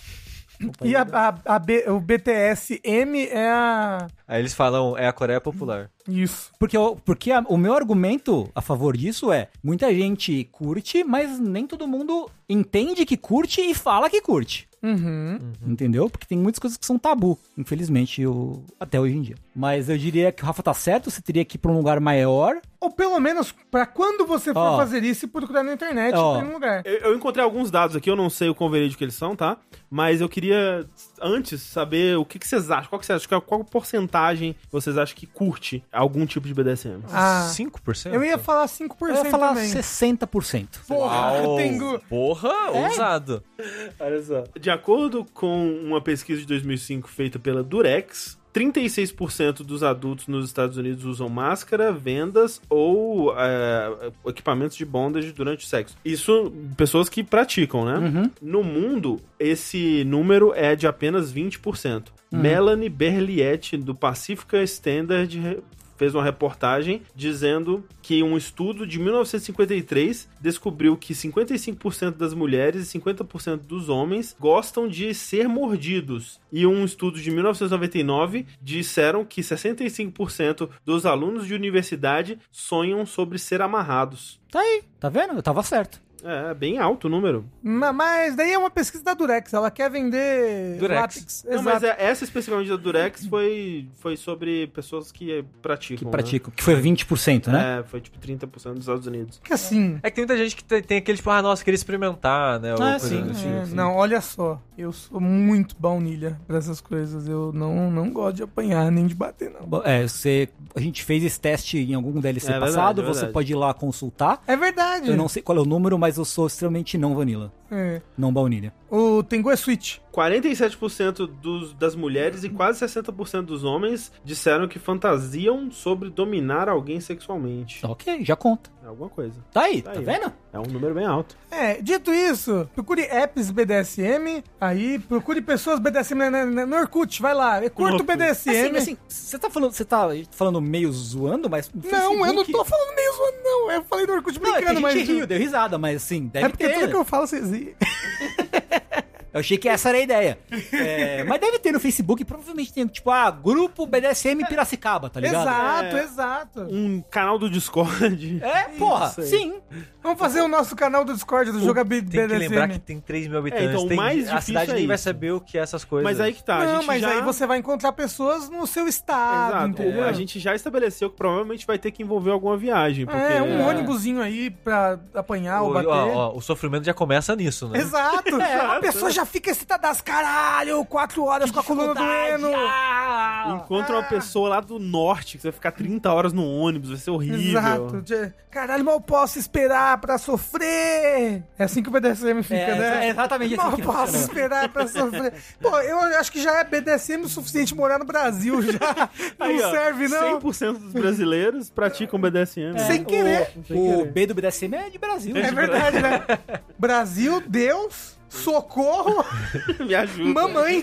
E a, a, a B- o B T S M é a... Aí eles falam, é a Coreia Popular. Isso. Porque, o- porque a- o meu argumento a favor disso é, muita gente curte, mas nem todo mundo entende que curte e fala que curte. Uhum. Entendeu? Porque tem muitas coisas que são tabu, infelizmente, eu- até hoje em dia. Mas eu diria que o Rafa tá certo, você teria que ir pra um lugar maior. Ou pelo menos, pra quando você for Ó. fazer isso e procurar na internet, Ó. em um lugar. Eu, eu encontrei alguns dados aqui, eu não sei o quão verídico eles são, tá? Mas eu queria, antes, saber o que, que vocês acham. Qual que vocês acham? Qual porcentagem vocês acham que curte algum tipo de B D S M? Ah, cinco por cento? eu ia falar cinco por Eu cento ia falar também. sessenta por cento. Porra, Uau, tem... gu- porra, ousado. Olha só. De acordo com uma pesquisa de dois mil e cinco feita pela Durex, trinta e seis por cento dos adultos nos Estados Unidos usam máscara, vendas ou é, equipamentos de bondage durante o sexo. Isso, pessoas que praticam, né? Uhum. No mundo, esse número é de apenas vinte por cento. Melanie Berliet, do Pacifica Standard, re- fez uma reportagem dizendo que um estudo de mil novecentos e cinquenta e três descobriu que cinquenta e cinco por cento das mulheres e cinquenta por cento dos homens gostam de ser mordidos. E um estudo de mil novecentos e noventa e nove disseram que sessenta e cinco por cento dos alunos de universidade sonham sobre ser amarrados. Tá aí, tá vendo? Eu tava certo. É, bem alto o número. Ma- Mas daí é uma pesquisa da Durex, ela quer vender Durex. látex. Não, mas Exato. é- essa especificamente da Durex foi, foi sobre pessoas que praticam. Que né? praticam. Que foi vinte por cento, né? É, foi tipo trinta por cento dos Estados Unidos. Que assim... É que tem muita gente que tem, tem aquele tipo, ah, nossa, queria experimentar, né? ou Ah, coisa sim, do sim. tipo. É, não, olha só, eu sou muito baunilha pra essas coisas. Eu não, não gosto de apanhar nem de bater, não. Bom, É, você, a gente fez esse teste em algum D L C É verdade, passado, é você verdade. pode ir lá consultar. É verdade. Eu não sei qual é o número, mas eu sou extremamente não vanilla. É. Não baunilha. O Tengu é Switch. quarenta e sete por cento dos, das mulheres e quase sessenta por cento dos homens disseram que fantasiam sobre dominar alguém sexualmente. Ok, já conta. É alguma coisa. Tá aí, Tá tá, aí. vendo? É um número bem alto. É, dito isso, procure apps B D S M, aí procure pessoas B D S M na- na- no Orkut, vai lá, é curto Orkut. B D S M. Assim, assim, você tá falando, você tá falando meio zoando, mas no Não, eu não Facebook- tô falando meio zoando, não. Eu falei do Orkut Não, é que a brincando, gente mas... riu, deu risada, mas assim, deve É porque ter. tudo que eu falo, vocês riem. Eu achei que essa era a ideia. É, mas deve ter no Facebook, provavelmente tem, tipo, ah, grupo B D S M Piracicaba, tá ligado? Exato, É. exato. Um canal do Discord. É, porra, Isso aí. sim. Vamos fazer o nosso canal do Discord do Jogabilidade Tem que B D S M. lembrar que tem três mil habitantes. É, então, o tem- mais a difícil cidade é nem vai isso. saber o que é essas coisas. Mas aí que tá, a Não, gente mas já... aí você vai encontrar pessoas no seu estado, Exato. entendeu? A gente já estabeleceu que provavelmente vai ter que envolver alguma viagem. Porque... É, um É. ônibusinho aí pra apanhar ou o, bater. ó, ó, o sofrimento já começa nisso, né? Exato. A pessoa já fica excitada das caralho, quatro horas com a coluna doendo. Ah, Encontra uma pessoa lá do norte, que você vai ficar trinta horas no ônibus, vai ser horrível. Exato. De- Caralho, mal posso esperar pra sofrer. É assim que o B D S M fica, É, né? é exatamente assim Mal que posso funciona. esperar pra sofrer. Pô, eu acho que já é B D S M o suficiente morar no Brasil já. Aí, não ó, serve, não. cem por cento dos brasileiros praticam B D S M. Sem querer. Sem O querer. B do B D S M é de Brasil. É né? verdade, né? Brasil, Deus socorro, Me ajuda. mamãe.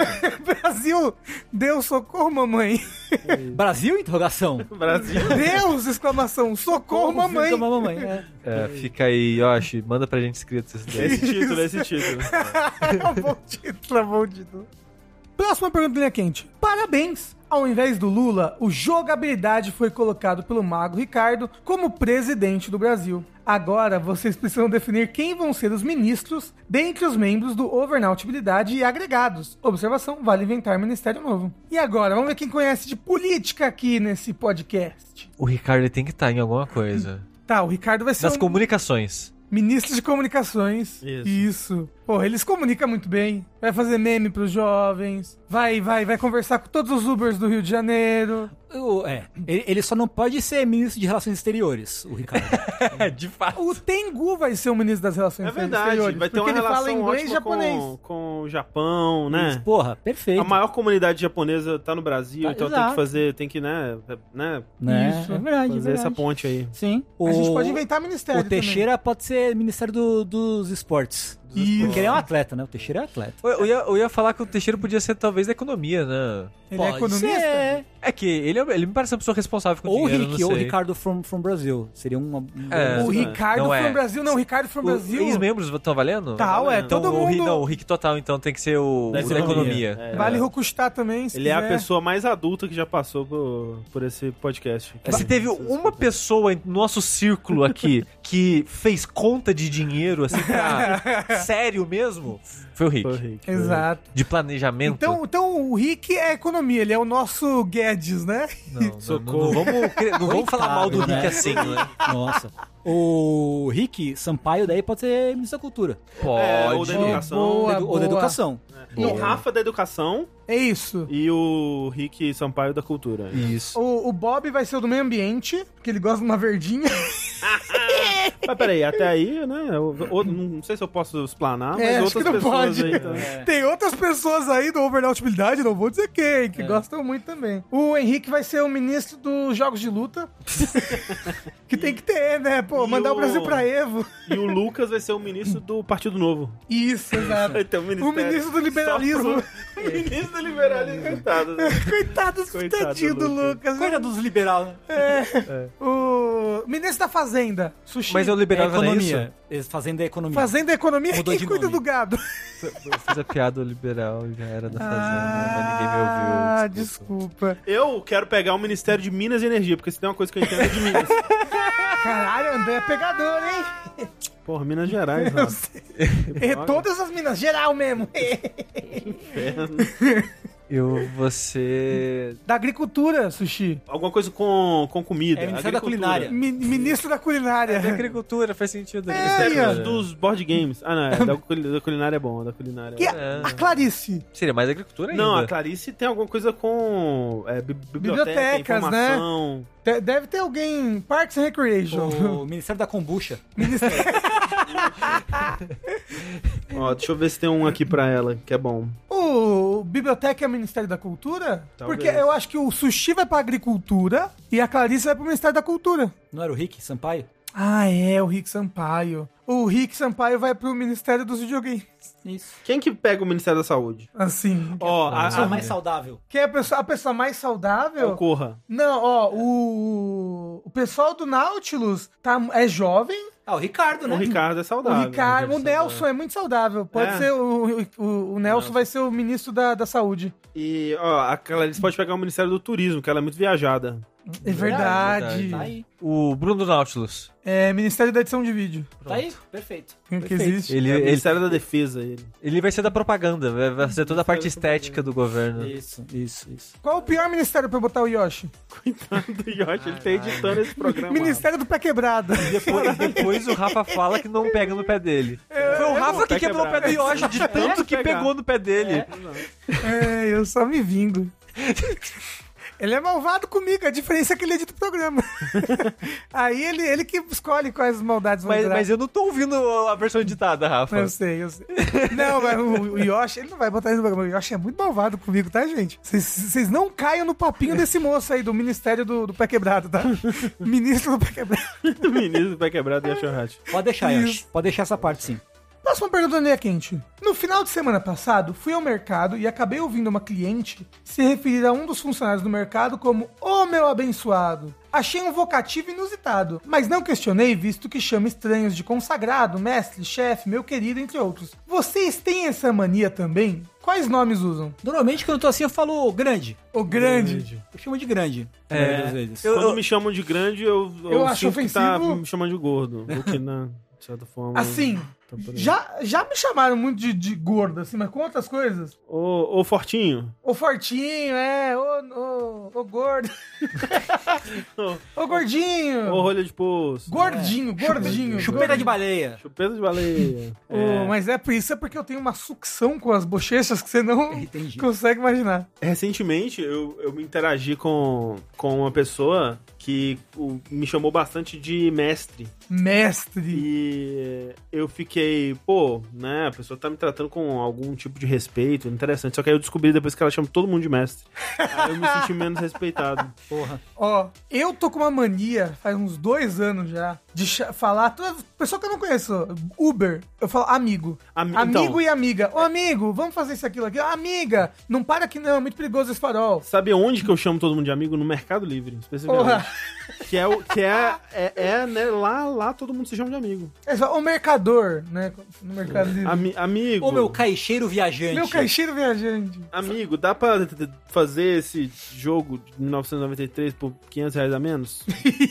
Brasil, Deus, socorro, mamãe. Brasil? Interrogação. Brasil. Deus, exclamação, socorro, mamãe. Toma, mamãe. É. É, fica aí, Yoshi, manda pra gente escrito esses dois. Esse título, esse título. É um bom título, é um bom título. Próxima pergunta do Linha Quente. Parabéns! Ao invés do Lula, o Jogabilidade foi colocado pelo Mago Ricardo como presidente do Brasil. Agora, vocês precisam definir quem vão ser os ministros dentre os membros do Overnautibilidade e agregados. Observação, vale inventar ministério novo. E agora, vamos ver quem conhece de política aqui nesse podcast. O Ricardo ele tem que estar em alguma coisa. Tá, o Ricardo vai ser Das um comunicações. ministro de comunicações. Isso. Isso. Porra, eles comunicam muito bem. Vai fazer meme pros jovens. Vai, vai, vai conversar com todos os Ubers do Rio de Janeiro. O- é, ele, ele só não pode ser ministro de Relações Exteriores, o Ricardo. De fato. O Tengu vai ser o ministro das Relações É verdade, Exteriores. vai ter porque uma ele relação fala inglês e ótima japonês. com, com o Japão, né? Porra, perfeito. A maior comunidade japonesa tá no Brasil, Tá, então tem exato. que fazer, tem que, né, né Né? Isso. É verdade, é fazer verdade. essa ponte aí. Sim. A gente O- pode inventar ministério O Teixeira pode ser Ministério do- dos Esportes. Isso. Porque ele é um atleta, né? O Teixeira é atleta. Eu, eu ia, eu ia falar que o Teixeira podia ser talvez da economia, né? Ele é Pode economista? ser. É que ele, é- ele me parece uma pessoa responsável com Ou o dinheiro, Rick, não ou o sei. Ricardo from, from Brasil. Seria uma... um É. O bom- Ricardo Não é. from Brasil. Não, o Ricardo from Os Brasil. ex-membros estão valendo? Tá, ué, Então, todo o Rick, mundo... não, o Rick total, então, tem que ser o Da o da economia. economia. É. Vale Rokustar também, se Ele é a quiser. pessoa mais adulta que já passou por, por esse podcast. Se teve uma pessoa no nosso círculo aqui que fez conta de dinheiro, assim, pra... sério mesmo, foi o Rick. Foi o Rick. Exato. De planejamento. Então, então o Rick é economia, ele é o nosso Guedes, né? não, não, socorro. não vamos, cre- não vamos falar mal do Coitado, Rick né? assim, né? Nossa. O Rick Sampaio daí pode ser ministro da Cultura. Pode. É, ou da educação. Boa, Ou da- ou da boa. educação. O Rafa da educação É isso. e o Rick Sampaio da cultura. Isso. O, o Bob vai ser o do meio ambiente, porque ele gosta de uma verdinha. Mas peraí, até aí, né? eu- eu- não sei se eu posso explanar, mas É, acho outras que não pessoas pode. aí. Então... É. Tem outras pessoas aí do Overnautibilidade, não vou dizer quem, que gostam muito também. O Henrique vai ser o ministro dos jogos de luta. Que tem que ter, né? Pô, E mandar o o- Brasil pra Evo. E o Lucas vai ser o ministro do Partido Novo. Isso, exato. Vai ter um O ministério ministro do liberalismo. só pro- O ministro do liberalismo, coitado. né? Coitado, Coitado tadinho do do Lucas. Lucas. Coisa dos liberal, né? É. O ministro da Fazenda, Sushi. Mas eu É liberava é economia. Eles fazendo a economia. Fazenda e Economia, Mudou quem de cuida nome. do gado? isso. Eu fiz a piada liberal e já era da Fazenda, mas ninguém me Ah, ouviu. desculpa. desculpa. Eu quero pegar o Ministério de Minas e Energia, porque se tem uma coisa que eu entendo é de Minas. Caralho, André é pegador, hein? Porra, Minas Gerais, ó. É todas as minas, geral mesmo. Eu vou ser... Da agricultura, Sushi. Alguma coisa com, com comida. É, Ministério da agricultura. Culinária. Mi- ministro da culinária. Da agricultura, faz sentido. É, Ministério aí, ó. da- Dos board games. Ah, não, é, da, culi- da culinária é bom, da culinária. E é a, a Clarice. Seria mais agricultura ainda. Não, a Clarice tem alguma coisa com é, bi- biblioteca, Bibliotecas, né? informação. De- Deve ter alguém. Parks and Recreation. O Ministério da Kombucha. Ó, deixa eu ver se tem um aqui pra ela, que é bom. O Biblioteca é o Ministério da Cultura? Talvez. Porque eu acho que o Sushi vai pra Agricultura e a Clarice vai pro Ministério da Cultura. Não era o Rick Sampaio? Ah, é, o Rick Sampaio. O Rick Sampaio vai pro Ministério dos Videogames. Isso. Quem que pega o Ministério da Saúde? Assim. Ó, a, Pessoa a, mais saudável. Quem é a pessoa, a pessoa mais saudável? Corra. Não, ó, o, o pessoal do Nautilus tá, é jovem. Ah, o Ricardo, né? O Ricardo é O saudável. Ricardo, o Ricardo é Nelson é muito saudável. Pode É? ser o, o, o Nelson vai ser o ministro da, da saúde. E, ó, a Clarice pode pegar o Ministério do Turismo, que ela é muito viajada. É verdade. verdade. Tá aí. O Bruno do Nautilus. É Ministério da Edição de Vídeo. Tá aí. Perfeito. Que que Perfeito. existe. Ele, é o ele, Ministério da Defesa, ele. ele vai ser da propaganda, vai vai ser toda a parte estética do governo. Isso, isso, isso. Qual o pior ministério pra botar o Yoshi? Coitado do Yoshi, ele tá editando esse programa. Ministério do Pé Quebrado. Depois, depois o Rafa fala que não pega no pé dele. Foi o Rafa que pé quebrou o pé do quebrado. Yoshi, de tanto que pegar. pegou no pé dele. É, eu só me vingo. Ele é malvado comigo, a diferença é que ele edita o programa. Aí ele, ele que escolhe quais maldades vão Mas, entrar. mas eu não tô ouvindo a versão editada, Rafa. Eu sei, eu sei. Não, mas o, o Yoshi, ele não vai botar isso no programa. O Yoshi é muito malvado comigo, tá, gente? Vocês- Vocês não caiam no papinho desse moço aí, do Ministério do, do Pé Quebrado, tá? Ministro do Pé Quebrado. O ministro do Pé Quebrado e a Chorrate. Pode deixar, Isso. Yoshi. Pode deixar essa parte, sim. Próxima pergunta do Linha Quente. No final de semana passado, fui ao mercado e acabei ouvindo uma cliente se referir a um dos funcionários do mercado como "Ô meu abençoado". Achei um vocativo inusitado, mas não questionei visto que chama estranhos de consagrado, mestre, chefe, meu querido, entre outros. Vocês têm essa mania também? Quais nomes usam? Normalmente, quando eu tô assim, eu falo grande. O grande. Eu chamo de grande. É. a maioria das vezes. Eu- Quando me chamam de grande, eu, eu, Eu acho sinto que tá ofensivo. me chamando de gordo. O que, né, de certa forma... Assim, tá por aí. já, já me chamaram muito de, de gordo, assim, mas com outras coisas. Ô, ô, Fortinho. Ô fortinho, é, ô, ô, ô gordo. Ô gordinho. Ô, rolha de poço. Gordinho, gordinho. Chupeta de gordinho. baleia. Chupeta de baleia. Ô, mas é por isso, é porque eu tenho uma sucção com as bochechas que você não Entendi. consegue imaginar. Recentemente, eu, eu me interagi com, com uma pessoa que o- me chamou bastante de mestre. Mestre. E eu fiquei, pô, né, a pessoa tá me tratando com algum tipo de respeito, interessante. Só que aí eu descobri depois que ela chama todo mundo de mestre. Aí eu me senti menos respeitado. Porra. Ó, eu tô com uma mania, faz uns dois anos já, de cha- falar, toda pessoa que eu não conheço, Uber, eu falo amigo. Ami- amigo então- e amiga. Ô amigo, vamos fazer isso, aquilo aqui. Amiga, não para aqui não, é muito perigoso esse farol. Sabe onde que eu chamo todo mundo de amigo? No Mercado Livre, especificamente. Porra. Que é, o, que é, é, é, né, lá, lá todo mundo se chama de amigo. É só o mercador, né, no Mercado Livre. Ami- amigo. Ô, meu caixeiro viajante. Meu caixeiro viajante. Amigo, dá pra t- t- fazer esse jogo de mil novecentos e noventa e três por quinhentos reais a menos?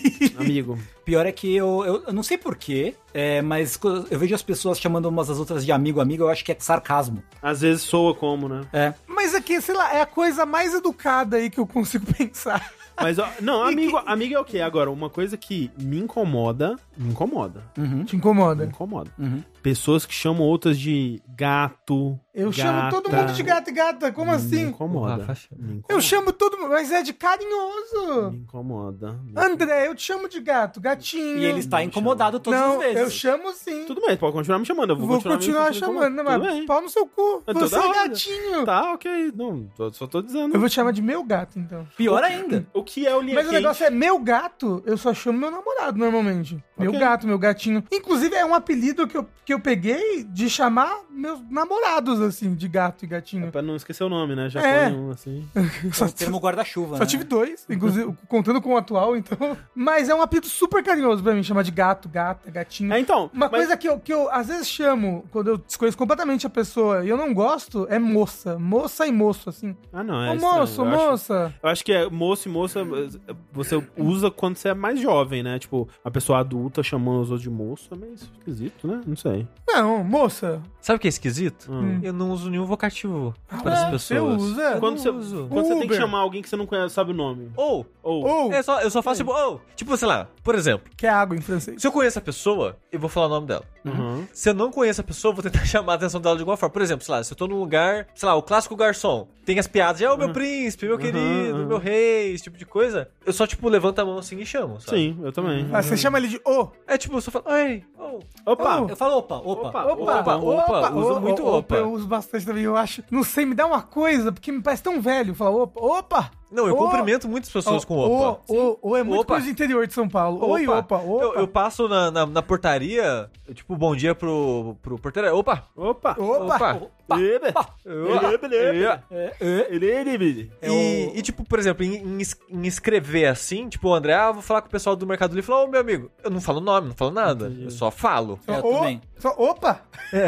Amigo. Pior é que eu, eu, eu não sei porquê, é, mas co- eu vejo as pessoas chamando umas às outras de amigo, amigo, eu acho que é sarcasmo. Às vezes soa como, né? É. Mas aqui, sei lá, é a coisa mais educada aí que eu consigo pensar. Mas, ó, não, amigo, amigo é o quê? Agora, uma coisa que me incomoda, me incomoda, Te me incomoda. incomoda. Uhum. Pessoas que chamam outras de gato, Eu chamo todo gata. mundo de gato e gata, como Me assim? incomoda. O Rafa chama. Me incomoda. Eu chamo todo mundo, mas é de carinhoso. Me incomoda. Me André, eu te chamo de gato, gatinho. E ele está incomodado todas Não, as vezes. eu chamo sim. Tudo bem, pode continuar me chamando. Eu vou, Vou continuar, continuar me chamando, né, Tudo mas bem. pau no seu cu. Eu tô Você da é hora. gatinho. Tá, ok. Não, tô- só tô dizendo. Eu vou te chamar de meu gato, então. Pior ainda. O que é o linha Mas o quente? negócio é meu gato, eu só chamo meu namorado normalmente. Meu Ok. gato, meu gatinho. Inclusive é um apelido que eu, que eu peguei de chamar meus namorados, assim, de gato e gatinho. Pra não esquecer o nome, né? Já É. põe um assim. Só, É o termo guarda-chuva, só né? tive dois, inclusive contando com o atual, então. Mas é um apelido super carinhoso pra mim, chamar de gato, gata, gatinho. É, então. Uma mas- coisa que eu, que eu às vezes chamo, quando eu desconheço completamente a pessoa e eu não gosto, é moça. Moça e moço, assim. Ah, não, é Ô estranho. moço, eu acho- moça. Eu acho que é moço e moça, você usa quando você é mais jovem, né? Tipo, a pessoa adulta chamando os outros de moço é meio esquisito, né? Não sei. Não, moça. Sabe o que é esquisito? Hum. Eu não uso nenhum vocativo para Ah, as pessoas. Você usa? Quando, você, uso. quando você tem que Uber. chamar alguém que você não conhece, sabe o nome. Ou, Ou. Ou, é só, eu só faço tipo, ou. Tipo, sei lá, por exemplo, que é água em francês. se eu conheço a pessoa, eu vou falar o nome dela. Uhum. Se eu não conheço a pessoa, eu vou tentar chamar a atenção dela de alguma forma. Por exemplo, sei lá, se eu tô num lugar, sei lá, o clássico garçom, tem as piadas de, é o meu príncipe, meu Uhum, querido, uhum. meu rei, esse tipo de coisa. Eu só, tipo, levanto a mão assim e chamo, sabe? Sim, eu também. Ah, você chama ele de o. É tipo, eu só falo, oi, oh. Opa! Oh. Eu falo opa, opa. Opa. Opa, opa, uso muito opa. Eu uso bastante também, eu acho. Não sei, me dá uma coisa, porque me parece tão velho. Falar opa, opa. Não, eu Ô. cumprimento muitas pessoas com opa. O, o, o é muito Opa. coisa de interior de São Paulo. Oi, opa, opa. Eu, eu passo na, na, na portaria, eu, tipo, bom dia pro, pro porteiro. Opa! Opa! Opa. Ele- Opa! ele- ele- É, é. ele- ele- ele- É E, o- e, tipo, por exemplo, em, em es- em escrever assim, tipo, o André, ah, vou falar com o pessoal do Mercado Livre, falou, ô, meu amigo, eu não falo nome, não falo nada, Entendi. eu só falo. É, eu Ô, também. Só, opa.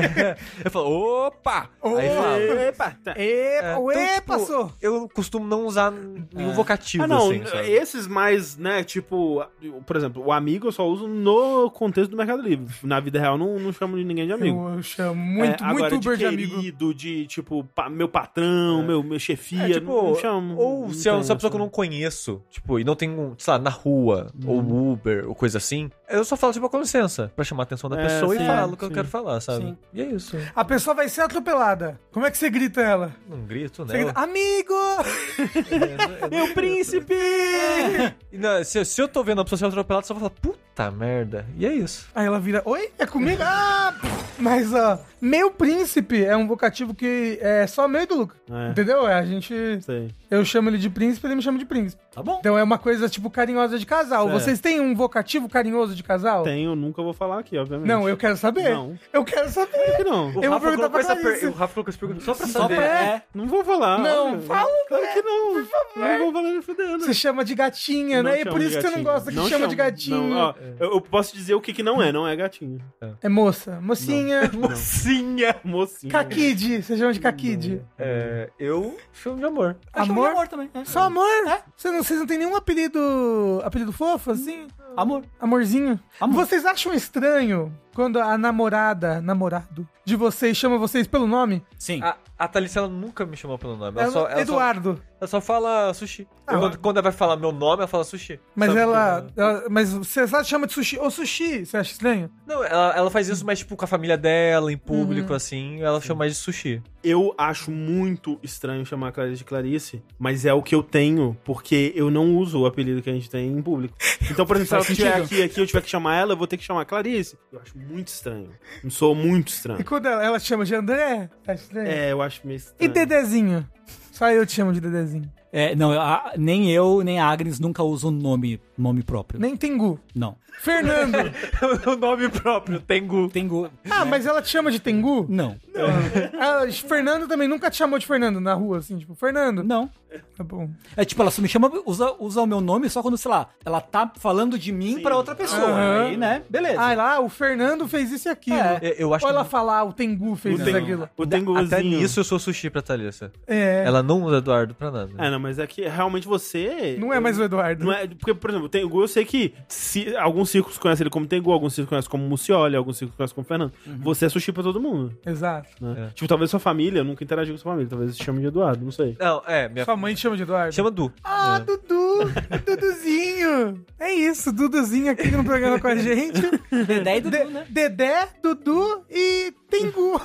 Eu falo, opa! Ô. Aí falo. Epa! tá. Epa, É, ué, então, tipo, passou. Eu costumo não usar nenhum É. vocativo, Ah, não, assim, sabe? esses mais, né, tipo, por exemplo, o amigo eu só uso no contexto do Mercado Livre. Na vida real, não, não chamo de ninguém de amigo. Eu, eu chamo muito, É, muito agora, Uber de, amigo. querido, de, tipo, pa- meu patrão, meu, meu chefia, É, tipo, não, não chamo. ou não se é uma tem pessoa que essa. eu não conheço, tipo, e não tem, um, sei lá, na rua, ou Uber, ou coisa assim, eu só falo, tipo, com licença, pra chamar a atenção da É, pessoa sim, e falo o que eu sim. quero falar, sabe? Sim. E é isso. A pessoa vai ser atropelada. Como é que você grita ela? Não grito, Você né? grita, amigo! Meu príncipe! E não, se, se eu tô vendo a pessoa ser atropelada, eu só vou falar, puta merda. E é isso. Aí ela vira, oi? É comigo? Ah! Mas, ó, meu príncipe é um vocativo que é só meu e do Luca. É. Entendeu? É, a gente... Sei. Eu chamo ele de príncipe, ele me chama de príncipe. Tá bom. Então é uma coisa, tipo, carinhosa de casal. Certo. Vocês têm um vocativo carinhoso de casal? Tenho, nunca vou falar aqui, obviamente. Não, eu quero saber. Não. Eu quero saber. Por que não? Eu vou perguntar pra essa Clarice. per... O Rafa colocou essa pergunta só pra Só saber. pra... É. Não vou falar. Não, olha. fala, Claro que não. por favor. Não vou falar nem fudendo. Você chama de gatinha, Não né? E chamo por de isso que você não gatinho. gosta que Não chama chamo. de gatinho. Não, ó, eu, eu posso dizer o que que não é, não é gatinho. É moça. Mocinha. Mocinha. Mocinho. Kakid. Você chama de Kakid. É, eu chamo de amor. Acho que é Amor? amor também. É. Só amor? É. Você não, vocês não tem nenhum apelido apelido fofo, assim? Amor. Amorzinho? Amor. Vocês acham estranho quando a namorada, namorado de vocês chama vocês pelo nome? Sim. A, a Thalissa, ela nunca me chamou pelo nome. Ela, Ela- só, ela, só, Eduardo. ela só fala sushi. Ah, quando, ela- quando ela vai falar meu nome, ela fala sushi. Mas Sabe ela, que- ela- Mas você só chama de sushi. Ô, sushi, você acha estranho? Não, ela, ela faz isso mais, tipo, com a família dela, em público, assim. Ela chama mais de sushi. Eu acho muito estranho chamar a Clarice de Clarice, mas é o que eu tenho, porque eu não uso o apelido que a gente tem em público. Então, por exemplo, se ela Faz estiver sentido. aqui, aqui eu tiver que chamar ela, eu vou ter que chamar a Clarice. Eu acho muito estranho. Não sou muito E estranho. quando ela, ela chama de André? Tá estranho? É, eu acho meio E estranho. Dedezinho? Só eu te chamo de Dedezinho. É, não, a- nem eu, nem a Agnes nunca usam nome, nome próprio. Nem Tengu. Não. Fernando. o nome próprio, Tengu. Tenho... Ah, mas ela te chama de Tengu? Não. Ah, Fernando também nunca te chamou de Fernando na rua, assim, tipo, Fernando. Não. Tá bom. É tipo, ela só me chama, usa, usa o meu nome só quando, sei lá, ela tá falando de mim pra outra pessoa. Aham. Aí, né? Beleza. Ah, lá, o Fernando fez isso e aquilo. É. Eu, eu acho Ou que ela falar, o Tengu fez O isso e Tengu. aquilo. O Tenguzinho. até nisso eu sou sushi pra Thalissa. É. Ela não usa Eduardo pra nada. É, não, mas é que realmente você... Não é mais o Eduardo. Não é, porque, por exemplo, o Tengu, eu sei que se, alguns círculos conhecem ele como Tengu, alguns círculos conhecem como Mucioli, alguns círculos conhecem como Fernando. Você é sushi pra todo mundo, Exato. né? É. Tipo, talvez sua família, eu nunca interagi com sua família, talvez se chame de Eduardo, não sei. Não, é, minha Sua mãe te chama de Eduardo? chama Du. Ah, É. Dudu! Duduzinho! É isso, Duduzinho aqui no programa com a gente. Dedé e Dudu, De- né? Dedé, Dudu e Tengu.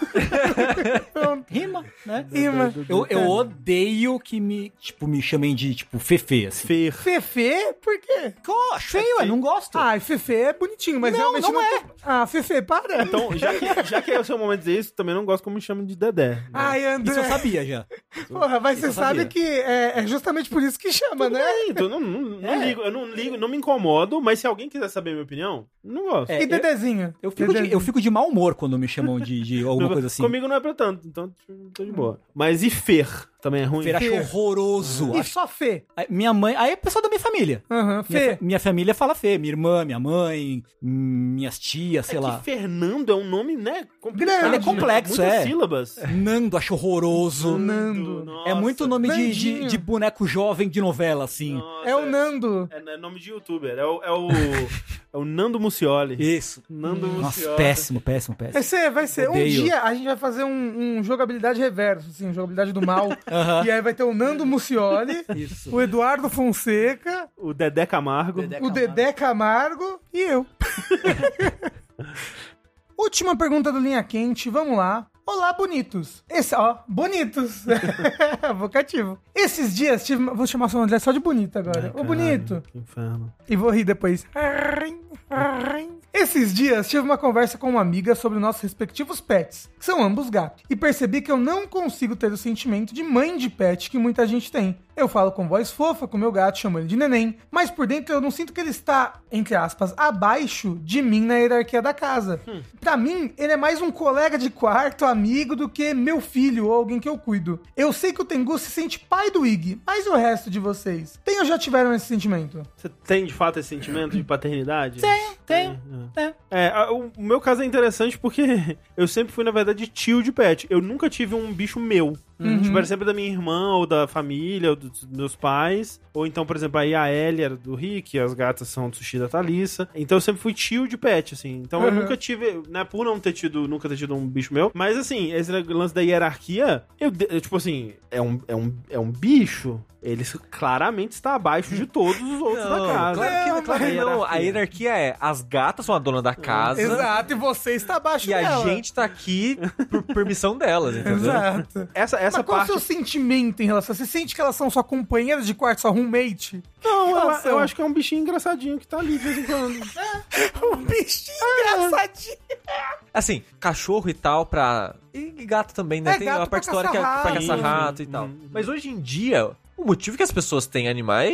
Pronto. Rima, né? Rima. Eu, eu odeio que me, tipo, me chamem de, tipo, Fefe, assim. Fer. Fefe? Por quê? Eu acho feio, eu não gosto. Ah, Fefe é bonitinho, mas Não, realmente não não é. Ah, Fefe, para. Então, já que, já que é o seu momento de dizer isso, também não gosto como me chamam de Dedé. né? Ai, André. Isso eu sabia já. Porra, mas você eu sabe sabia. que é, é justamente por isso que chama, né? É, então, não, não, não É. ligo, eu não ligo, não me incomodo, mas se alguém quiser saber a minha opinião, não gosto. É, E Dedezinho? Eu fico, de, Dedezinho. eu fico de mau humor quando me chamam de, de alguma coisa assim. Comigo não é pra tanto, então tô de boa. Mas e Fer? Também é ruim? Fer acho Fer. horroroso. E Acho- só Fê? Aí, minha mãe, aí é pessoa da minha família. Aham, Minha, Fê. fa- minha família fala Fê, minha irmã, minha mãe, minhas tias, sei É lá. que Fernando é um nome, né? Complicado. Grande. Ele é complexo, Muitas é. sílabas. Nando, acho horroroso. Nando. Nossa. É muito nome de, de, Nandinho. de boneco jovem de novela, assim. Nossa, É o Nando. É, é nome de youtuber. É o, é o, é o Nando Mucioli. Isso. Nando Nossa, Mucioli. péssimo, péssimo, péssimo. Vai ser, vai ser. Um Odeio. dia a gente vai fazer um, um jogabilidade reverso, assim, jogabilidade do mal. Aham. E aí vai ter o Nando Mucioli, Isso. o Eduardo Fonseca, O Dedé Camargo. Dedé o Dedé Camargo e eu. Última pergunta do Linha Quente, vamos lá. Olá, bonitos. Esse, ó, bonitos. Vocativo. Esses dias tive. Vou chamar o seu André só de bonito agora. Ô, Caralho, bonito. Que inferno. E vou rir depois. Esses dias tive uma conversa com uma amiga sobre nossos respectivos pets, que são ambos gatos, e percebi que eu não consigo ter o sentimento de mãe de pet que muita gente tem. Eu falo com voz fofa com meu gato, chamo ele de neném, mas por dentro eu não sinto que ele está, entre aspas, abaixo de mim na hierarquia da casa. Hum. Pra mim, ele é mais um colega de quarto, amigo, do que meu filho ou alguém que eu cuido. Eu sei que o Tengu se sente pai do Ig, mas o resto de vocês? Tem ou já tiveram esse sentimento? Você tem, de fato, esse sentimento de paternidade? Tenho, tenho. É. É. É, a- o o meu caso é interessante porque eu sempre fui, na verdade, tio de pet. Eu nunca tive um bicho meu. Uhum. Tipo, era sempre da minha irmã, ou da família, ou dos meus pais. Ou então, por exemplo, aí a Ellie era do Rick, as gatas são do Sushi da Thalissa. Então eu sempre fui tio de pet, assim. Então eu Uhum. nunca tive, né, por não ter tido, nunca ter tido um bicho meu. Mas assim, esse lance da hierarquia, eu, de- eu, tipo assim, é um, é um, é um bicho. Ele claramente está abaixo de todos os outros da casa. Claro que, Não, claro que mas- não. A hierarquia é: as gatas são a dona da casa. Exato, e você está abaixo E a dela. gente tá aqui por permissão delas, entendeu? Exato. Essa, essa Mas qual parte. é o seu sentimento em relação? Você sente que elas são sua companheira de quarto, sua roommate? Não, eu, relação? eu acho que é um bichinho engraçadinho que tá ali de vez em quando. Um bichinho engraçadinho. Assim, cachorro e tal pra... E gato também, né? É, Tem gato a parte pra histórica caçar pra rato. caçar rato e tal. Uhum. Mas hoje em dia, o motivo que as pessoas têm animais é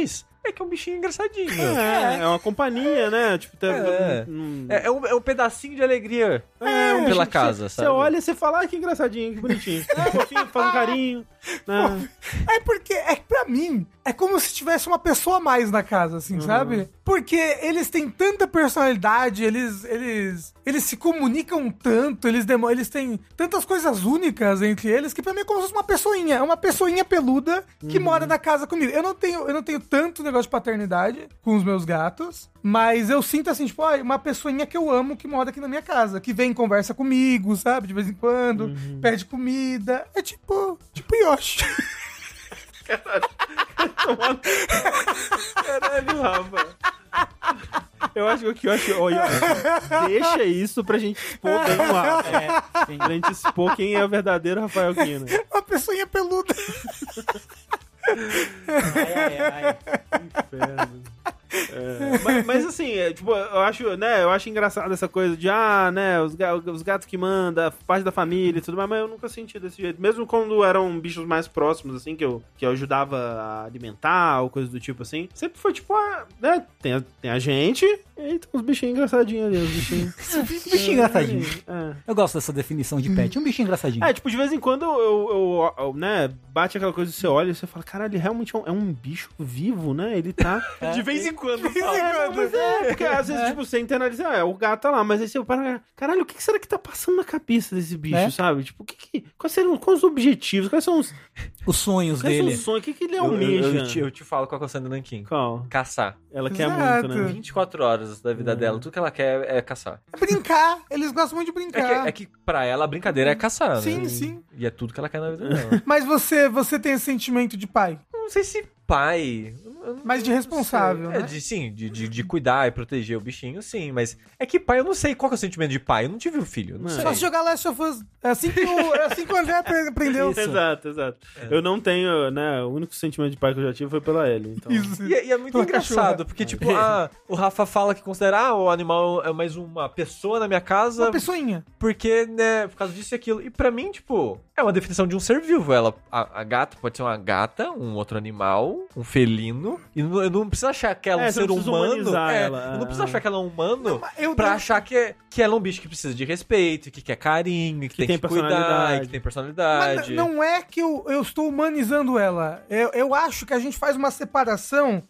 é que é um bichinho engraçadinho. É, é uma companhia, né? Tipo, tem, É. um- É, é um, é um pedacinho de alegria É, um pela bicho- casa, Você sabe? olha e você fala, ah, que engraçadinho, que bonitinho. É fofinho, faz um carinho. Né? É porque, é que pra mim, é como se tivesse uma pessoa a mais na casa, assim, sabe? Porque eles têm tanta personalidade, eles, eles, eles se comunicam tanto, eles, demo, eles têm tantas coisas únicas entre eles, que pra mim é como se fosse uma pessoinha, é uma pessoinha peluda que mora na casa comigo. Eu não tenho, eu não tenho tanto negócio de paternidade com os meus gatos, mas eu sinto assim, tipo, ah, uma pessoinha que eu amo que mora aqui na minha casa, que vem e conversa comigo, sabe? De vez em quando, pede comida. É tipo, tipo Yoshi. Caralho, Rafa. Eu acho que o que eu acho. Olha, deixa isso pra gente expor bem o Rafa. É, sim. Pra gente expor quem é o verdadeiro Rafael Kina. Uma pessoinha peluda. Ai, ai, ai. Inferno. É, mas, mas assim, é, tipo, eu acho, né, eu acho engraçado essa coisa de, ah, né, os, ga- os gatos que mandam, parte da família e tudo mais, mas eu nunca senti desse jeito. Mesmo quando eram bichos mais próximos, assim, que eu, que eu ajudava a alimentar ou coisa do tipo assim, sempre foi tipo, ah, né, tem a, tem a gente e aí tem uns bichinhos engraçadinhos ali, uns bichinhos. Um bichinho engraçadinho. É. Eu gosto dessa definição de pet. Um bichinho engraçadinho. É, tipo, de vez em quando eu, eu, eu- eu, né, bate aquela coisa, você olha e você fala, caralho, ele realmente é um, é um bicho vivo, né? Ele tá... De vez em quando. É, não, mas é, porque às vezes, tipo, você internaliza, ah, é o gato tá lá, mas aí você para, caralho, o que que será que tá passando na cabeça desse bicho, É? sabe? Tipo, o que que, quais seriam, quais os objetivos, quais são os, Os sonhos quais são dele. os sonhos, o que que ele Eu, eu, almeja? eu te, eu te falo qual que é o sonho do Nankin. Qual? Caçar. Ela quer Exato. muito, né? vinte e quatro horas da vida dela, tudo que ela quer é caçar. É brincar. Eles gostam muito de É que, brincar. é que pra ela a brincadeira é caçar, né? Sim, sim. E é tudo que ela quer na vida dela. Mas você, você tem esse sentimento de pai. Não sei se pai... eu não- Mas de responsável, não sei. né? É, de, sim, de, de, de cuidar e proteger o bichinho, sim. Mas é que pai, eu não sei qual que é o sentimento de pai. Eu não tive um filho, eu não Não. sei. Só se jogar Last of Us. É assim que o, é assim que o André apre- aprendeu. Isso. Exato, exato. Eu não tenho, né, o único sentimento de pai que eu já tive foi pela Ellie, então... Isso. E, é- e é muito Pela engraçado, cachorra. porque, tipo, ah, o Rafa fala que considera ah, o animal é mais uma pessoa na minha casa, Uma pessoinha. porque, né, por causa disso e aquilo. E pra mim, tipo, é uma definição de um ser vivo. Ela, a, a gata pode ser uma gata, um outro animal, um felino. E não, eu não preciso achar que ela é um É, você ser não precisa humano. humanizar É, ela. eu não preciso achar que ela é um humano Não, mas eu pra não- achar que, é, que ela é um bicho que precisa de respeito, que quer carinho, que, tem, tem que cuidar, personalidade. que tem Mas personalidade. n- não é que eu, eu estou humanizando ela. Eu, eu acho que a gente faz uma separação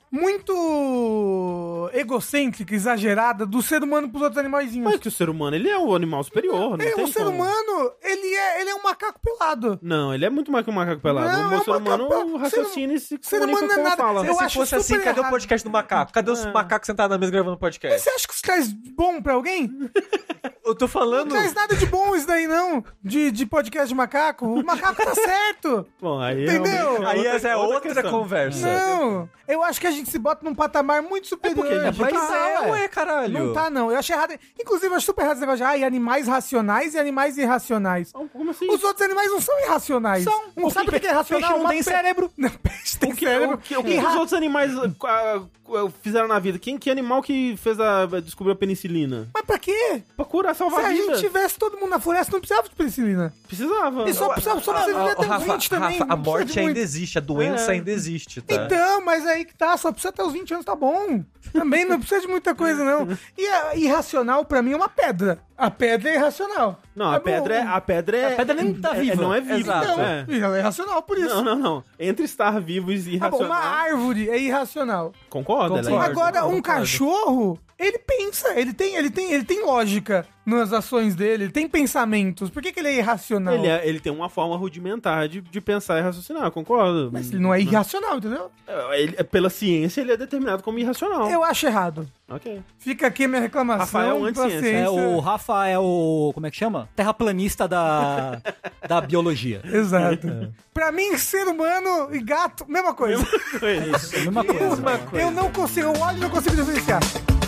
muito egocêntrica, exagerada do ser humano pros outros animaizinhos. Mas que o ser humano, ele é o animal superior, não É, tem o ser como. humano, ele é, ele é um macaco pelado. Não, ele é muito mais que um macaco pelado. Não, o é um ser humano macaco pelado. raciocina e se ser comunica humano não é com a nada. fala. Eu Se acho fosse assim, super cadê o errado. podcast do macaco? Cadê os É. macacos sentados na mesa gravando podcast? Você acha que isso traz bom pra alguém? Eu tô Não falando... traz nada de bom isso daí, não. De, de podcast de macaco. O macaco tá certo. Bom, aí Entendeu? realmente Aí essa é outra, questão. conversa. Não. Eu acho que a gente se bota num patamar muito superior. porque a gente Mas tá, é, ué. ué, caralho. Não tá, não. Eu achei errado. Inclusive, eu acho super errado esse negócio de ah, e animais racionais e animais irracionais. Como assim? Os outros animais não são irracionais. São. Não sabe o que é irracional? Peixe não Uma tem pe- cérebro. Não, peixe tem O que, cérebro. o que, o que Irra- os outros animais ah, ah, fizeram na vida? Quem, que animal que fez a, descobriu a penicilina? Mas pra quê? Pra curar, Se salvar a a vida. gente tivesse todo mundo na floresta, não precisava de penicilina. Precisava. E só precisava só precisa viver Ô, até os Rafa, vinte também. Rafa, a não precisa morte de ainda muito. existe, a doença É. ainda existe, tá? Então, mas aí que tá, só precisa até os vinte anos, tá bom. Também não precisa de muita coisa, não. E a irracional, pra mim, é uma pedra. A pedra é irracional. Não, a É bom. pedra é... A pedra, é, A pedra nem tá é- viva. Não é viva. Exato. Então, É. e ela é irracional por isso. Não, não, não. Entre estar vivo e Tá bom, irracional. uma árvore é irracional. Concorda? Ela é Concordo. irracional. Agora, um concordo. cachorro, ele pensa, ele tem, ele tem, ele tem lógica nas ações dele, ele tem pensamentos. Por que, que ele é irracional? Ele, é- ele tem uma forma rudimentar de, de pensar e raciocinar, eu concordo. Mas ele não é irracional, entendeu? É, ele- pela ciência, ele é determinado como irracional. Eu acho errado. Ok. Fica aqui a minha reclamação. Rafael anti-ciência. paciência. É, o Rafa é o. Como é que chama? Terraplanista da, da biologia. Exato. Pra mim, ser humano e gato, mesma coisa. É isso. Mesma coisa. Mesma coisa. Eu não consigo, eu olho e não consigo diferenciar.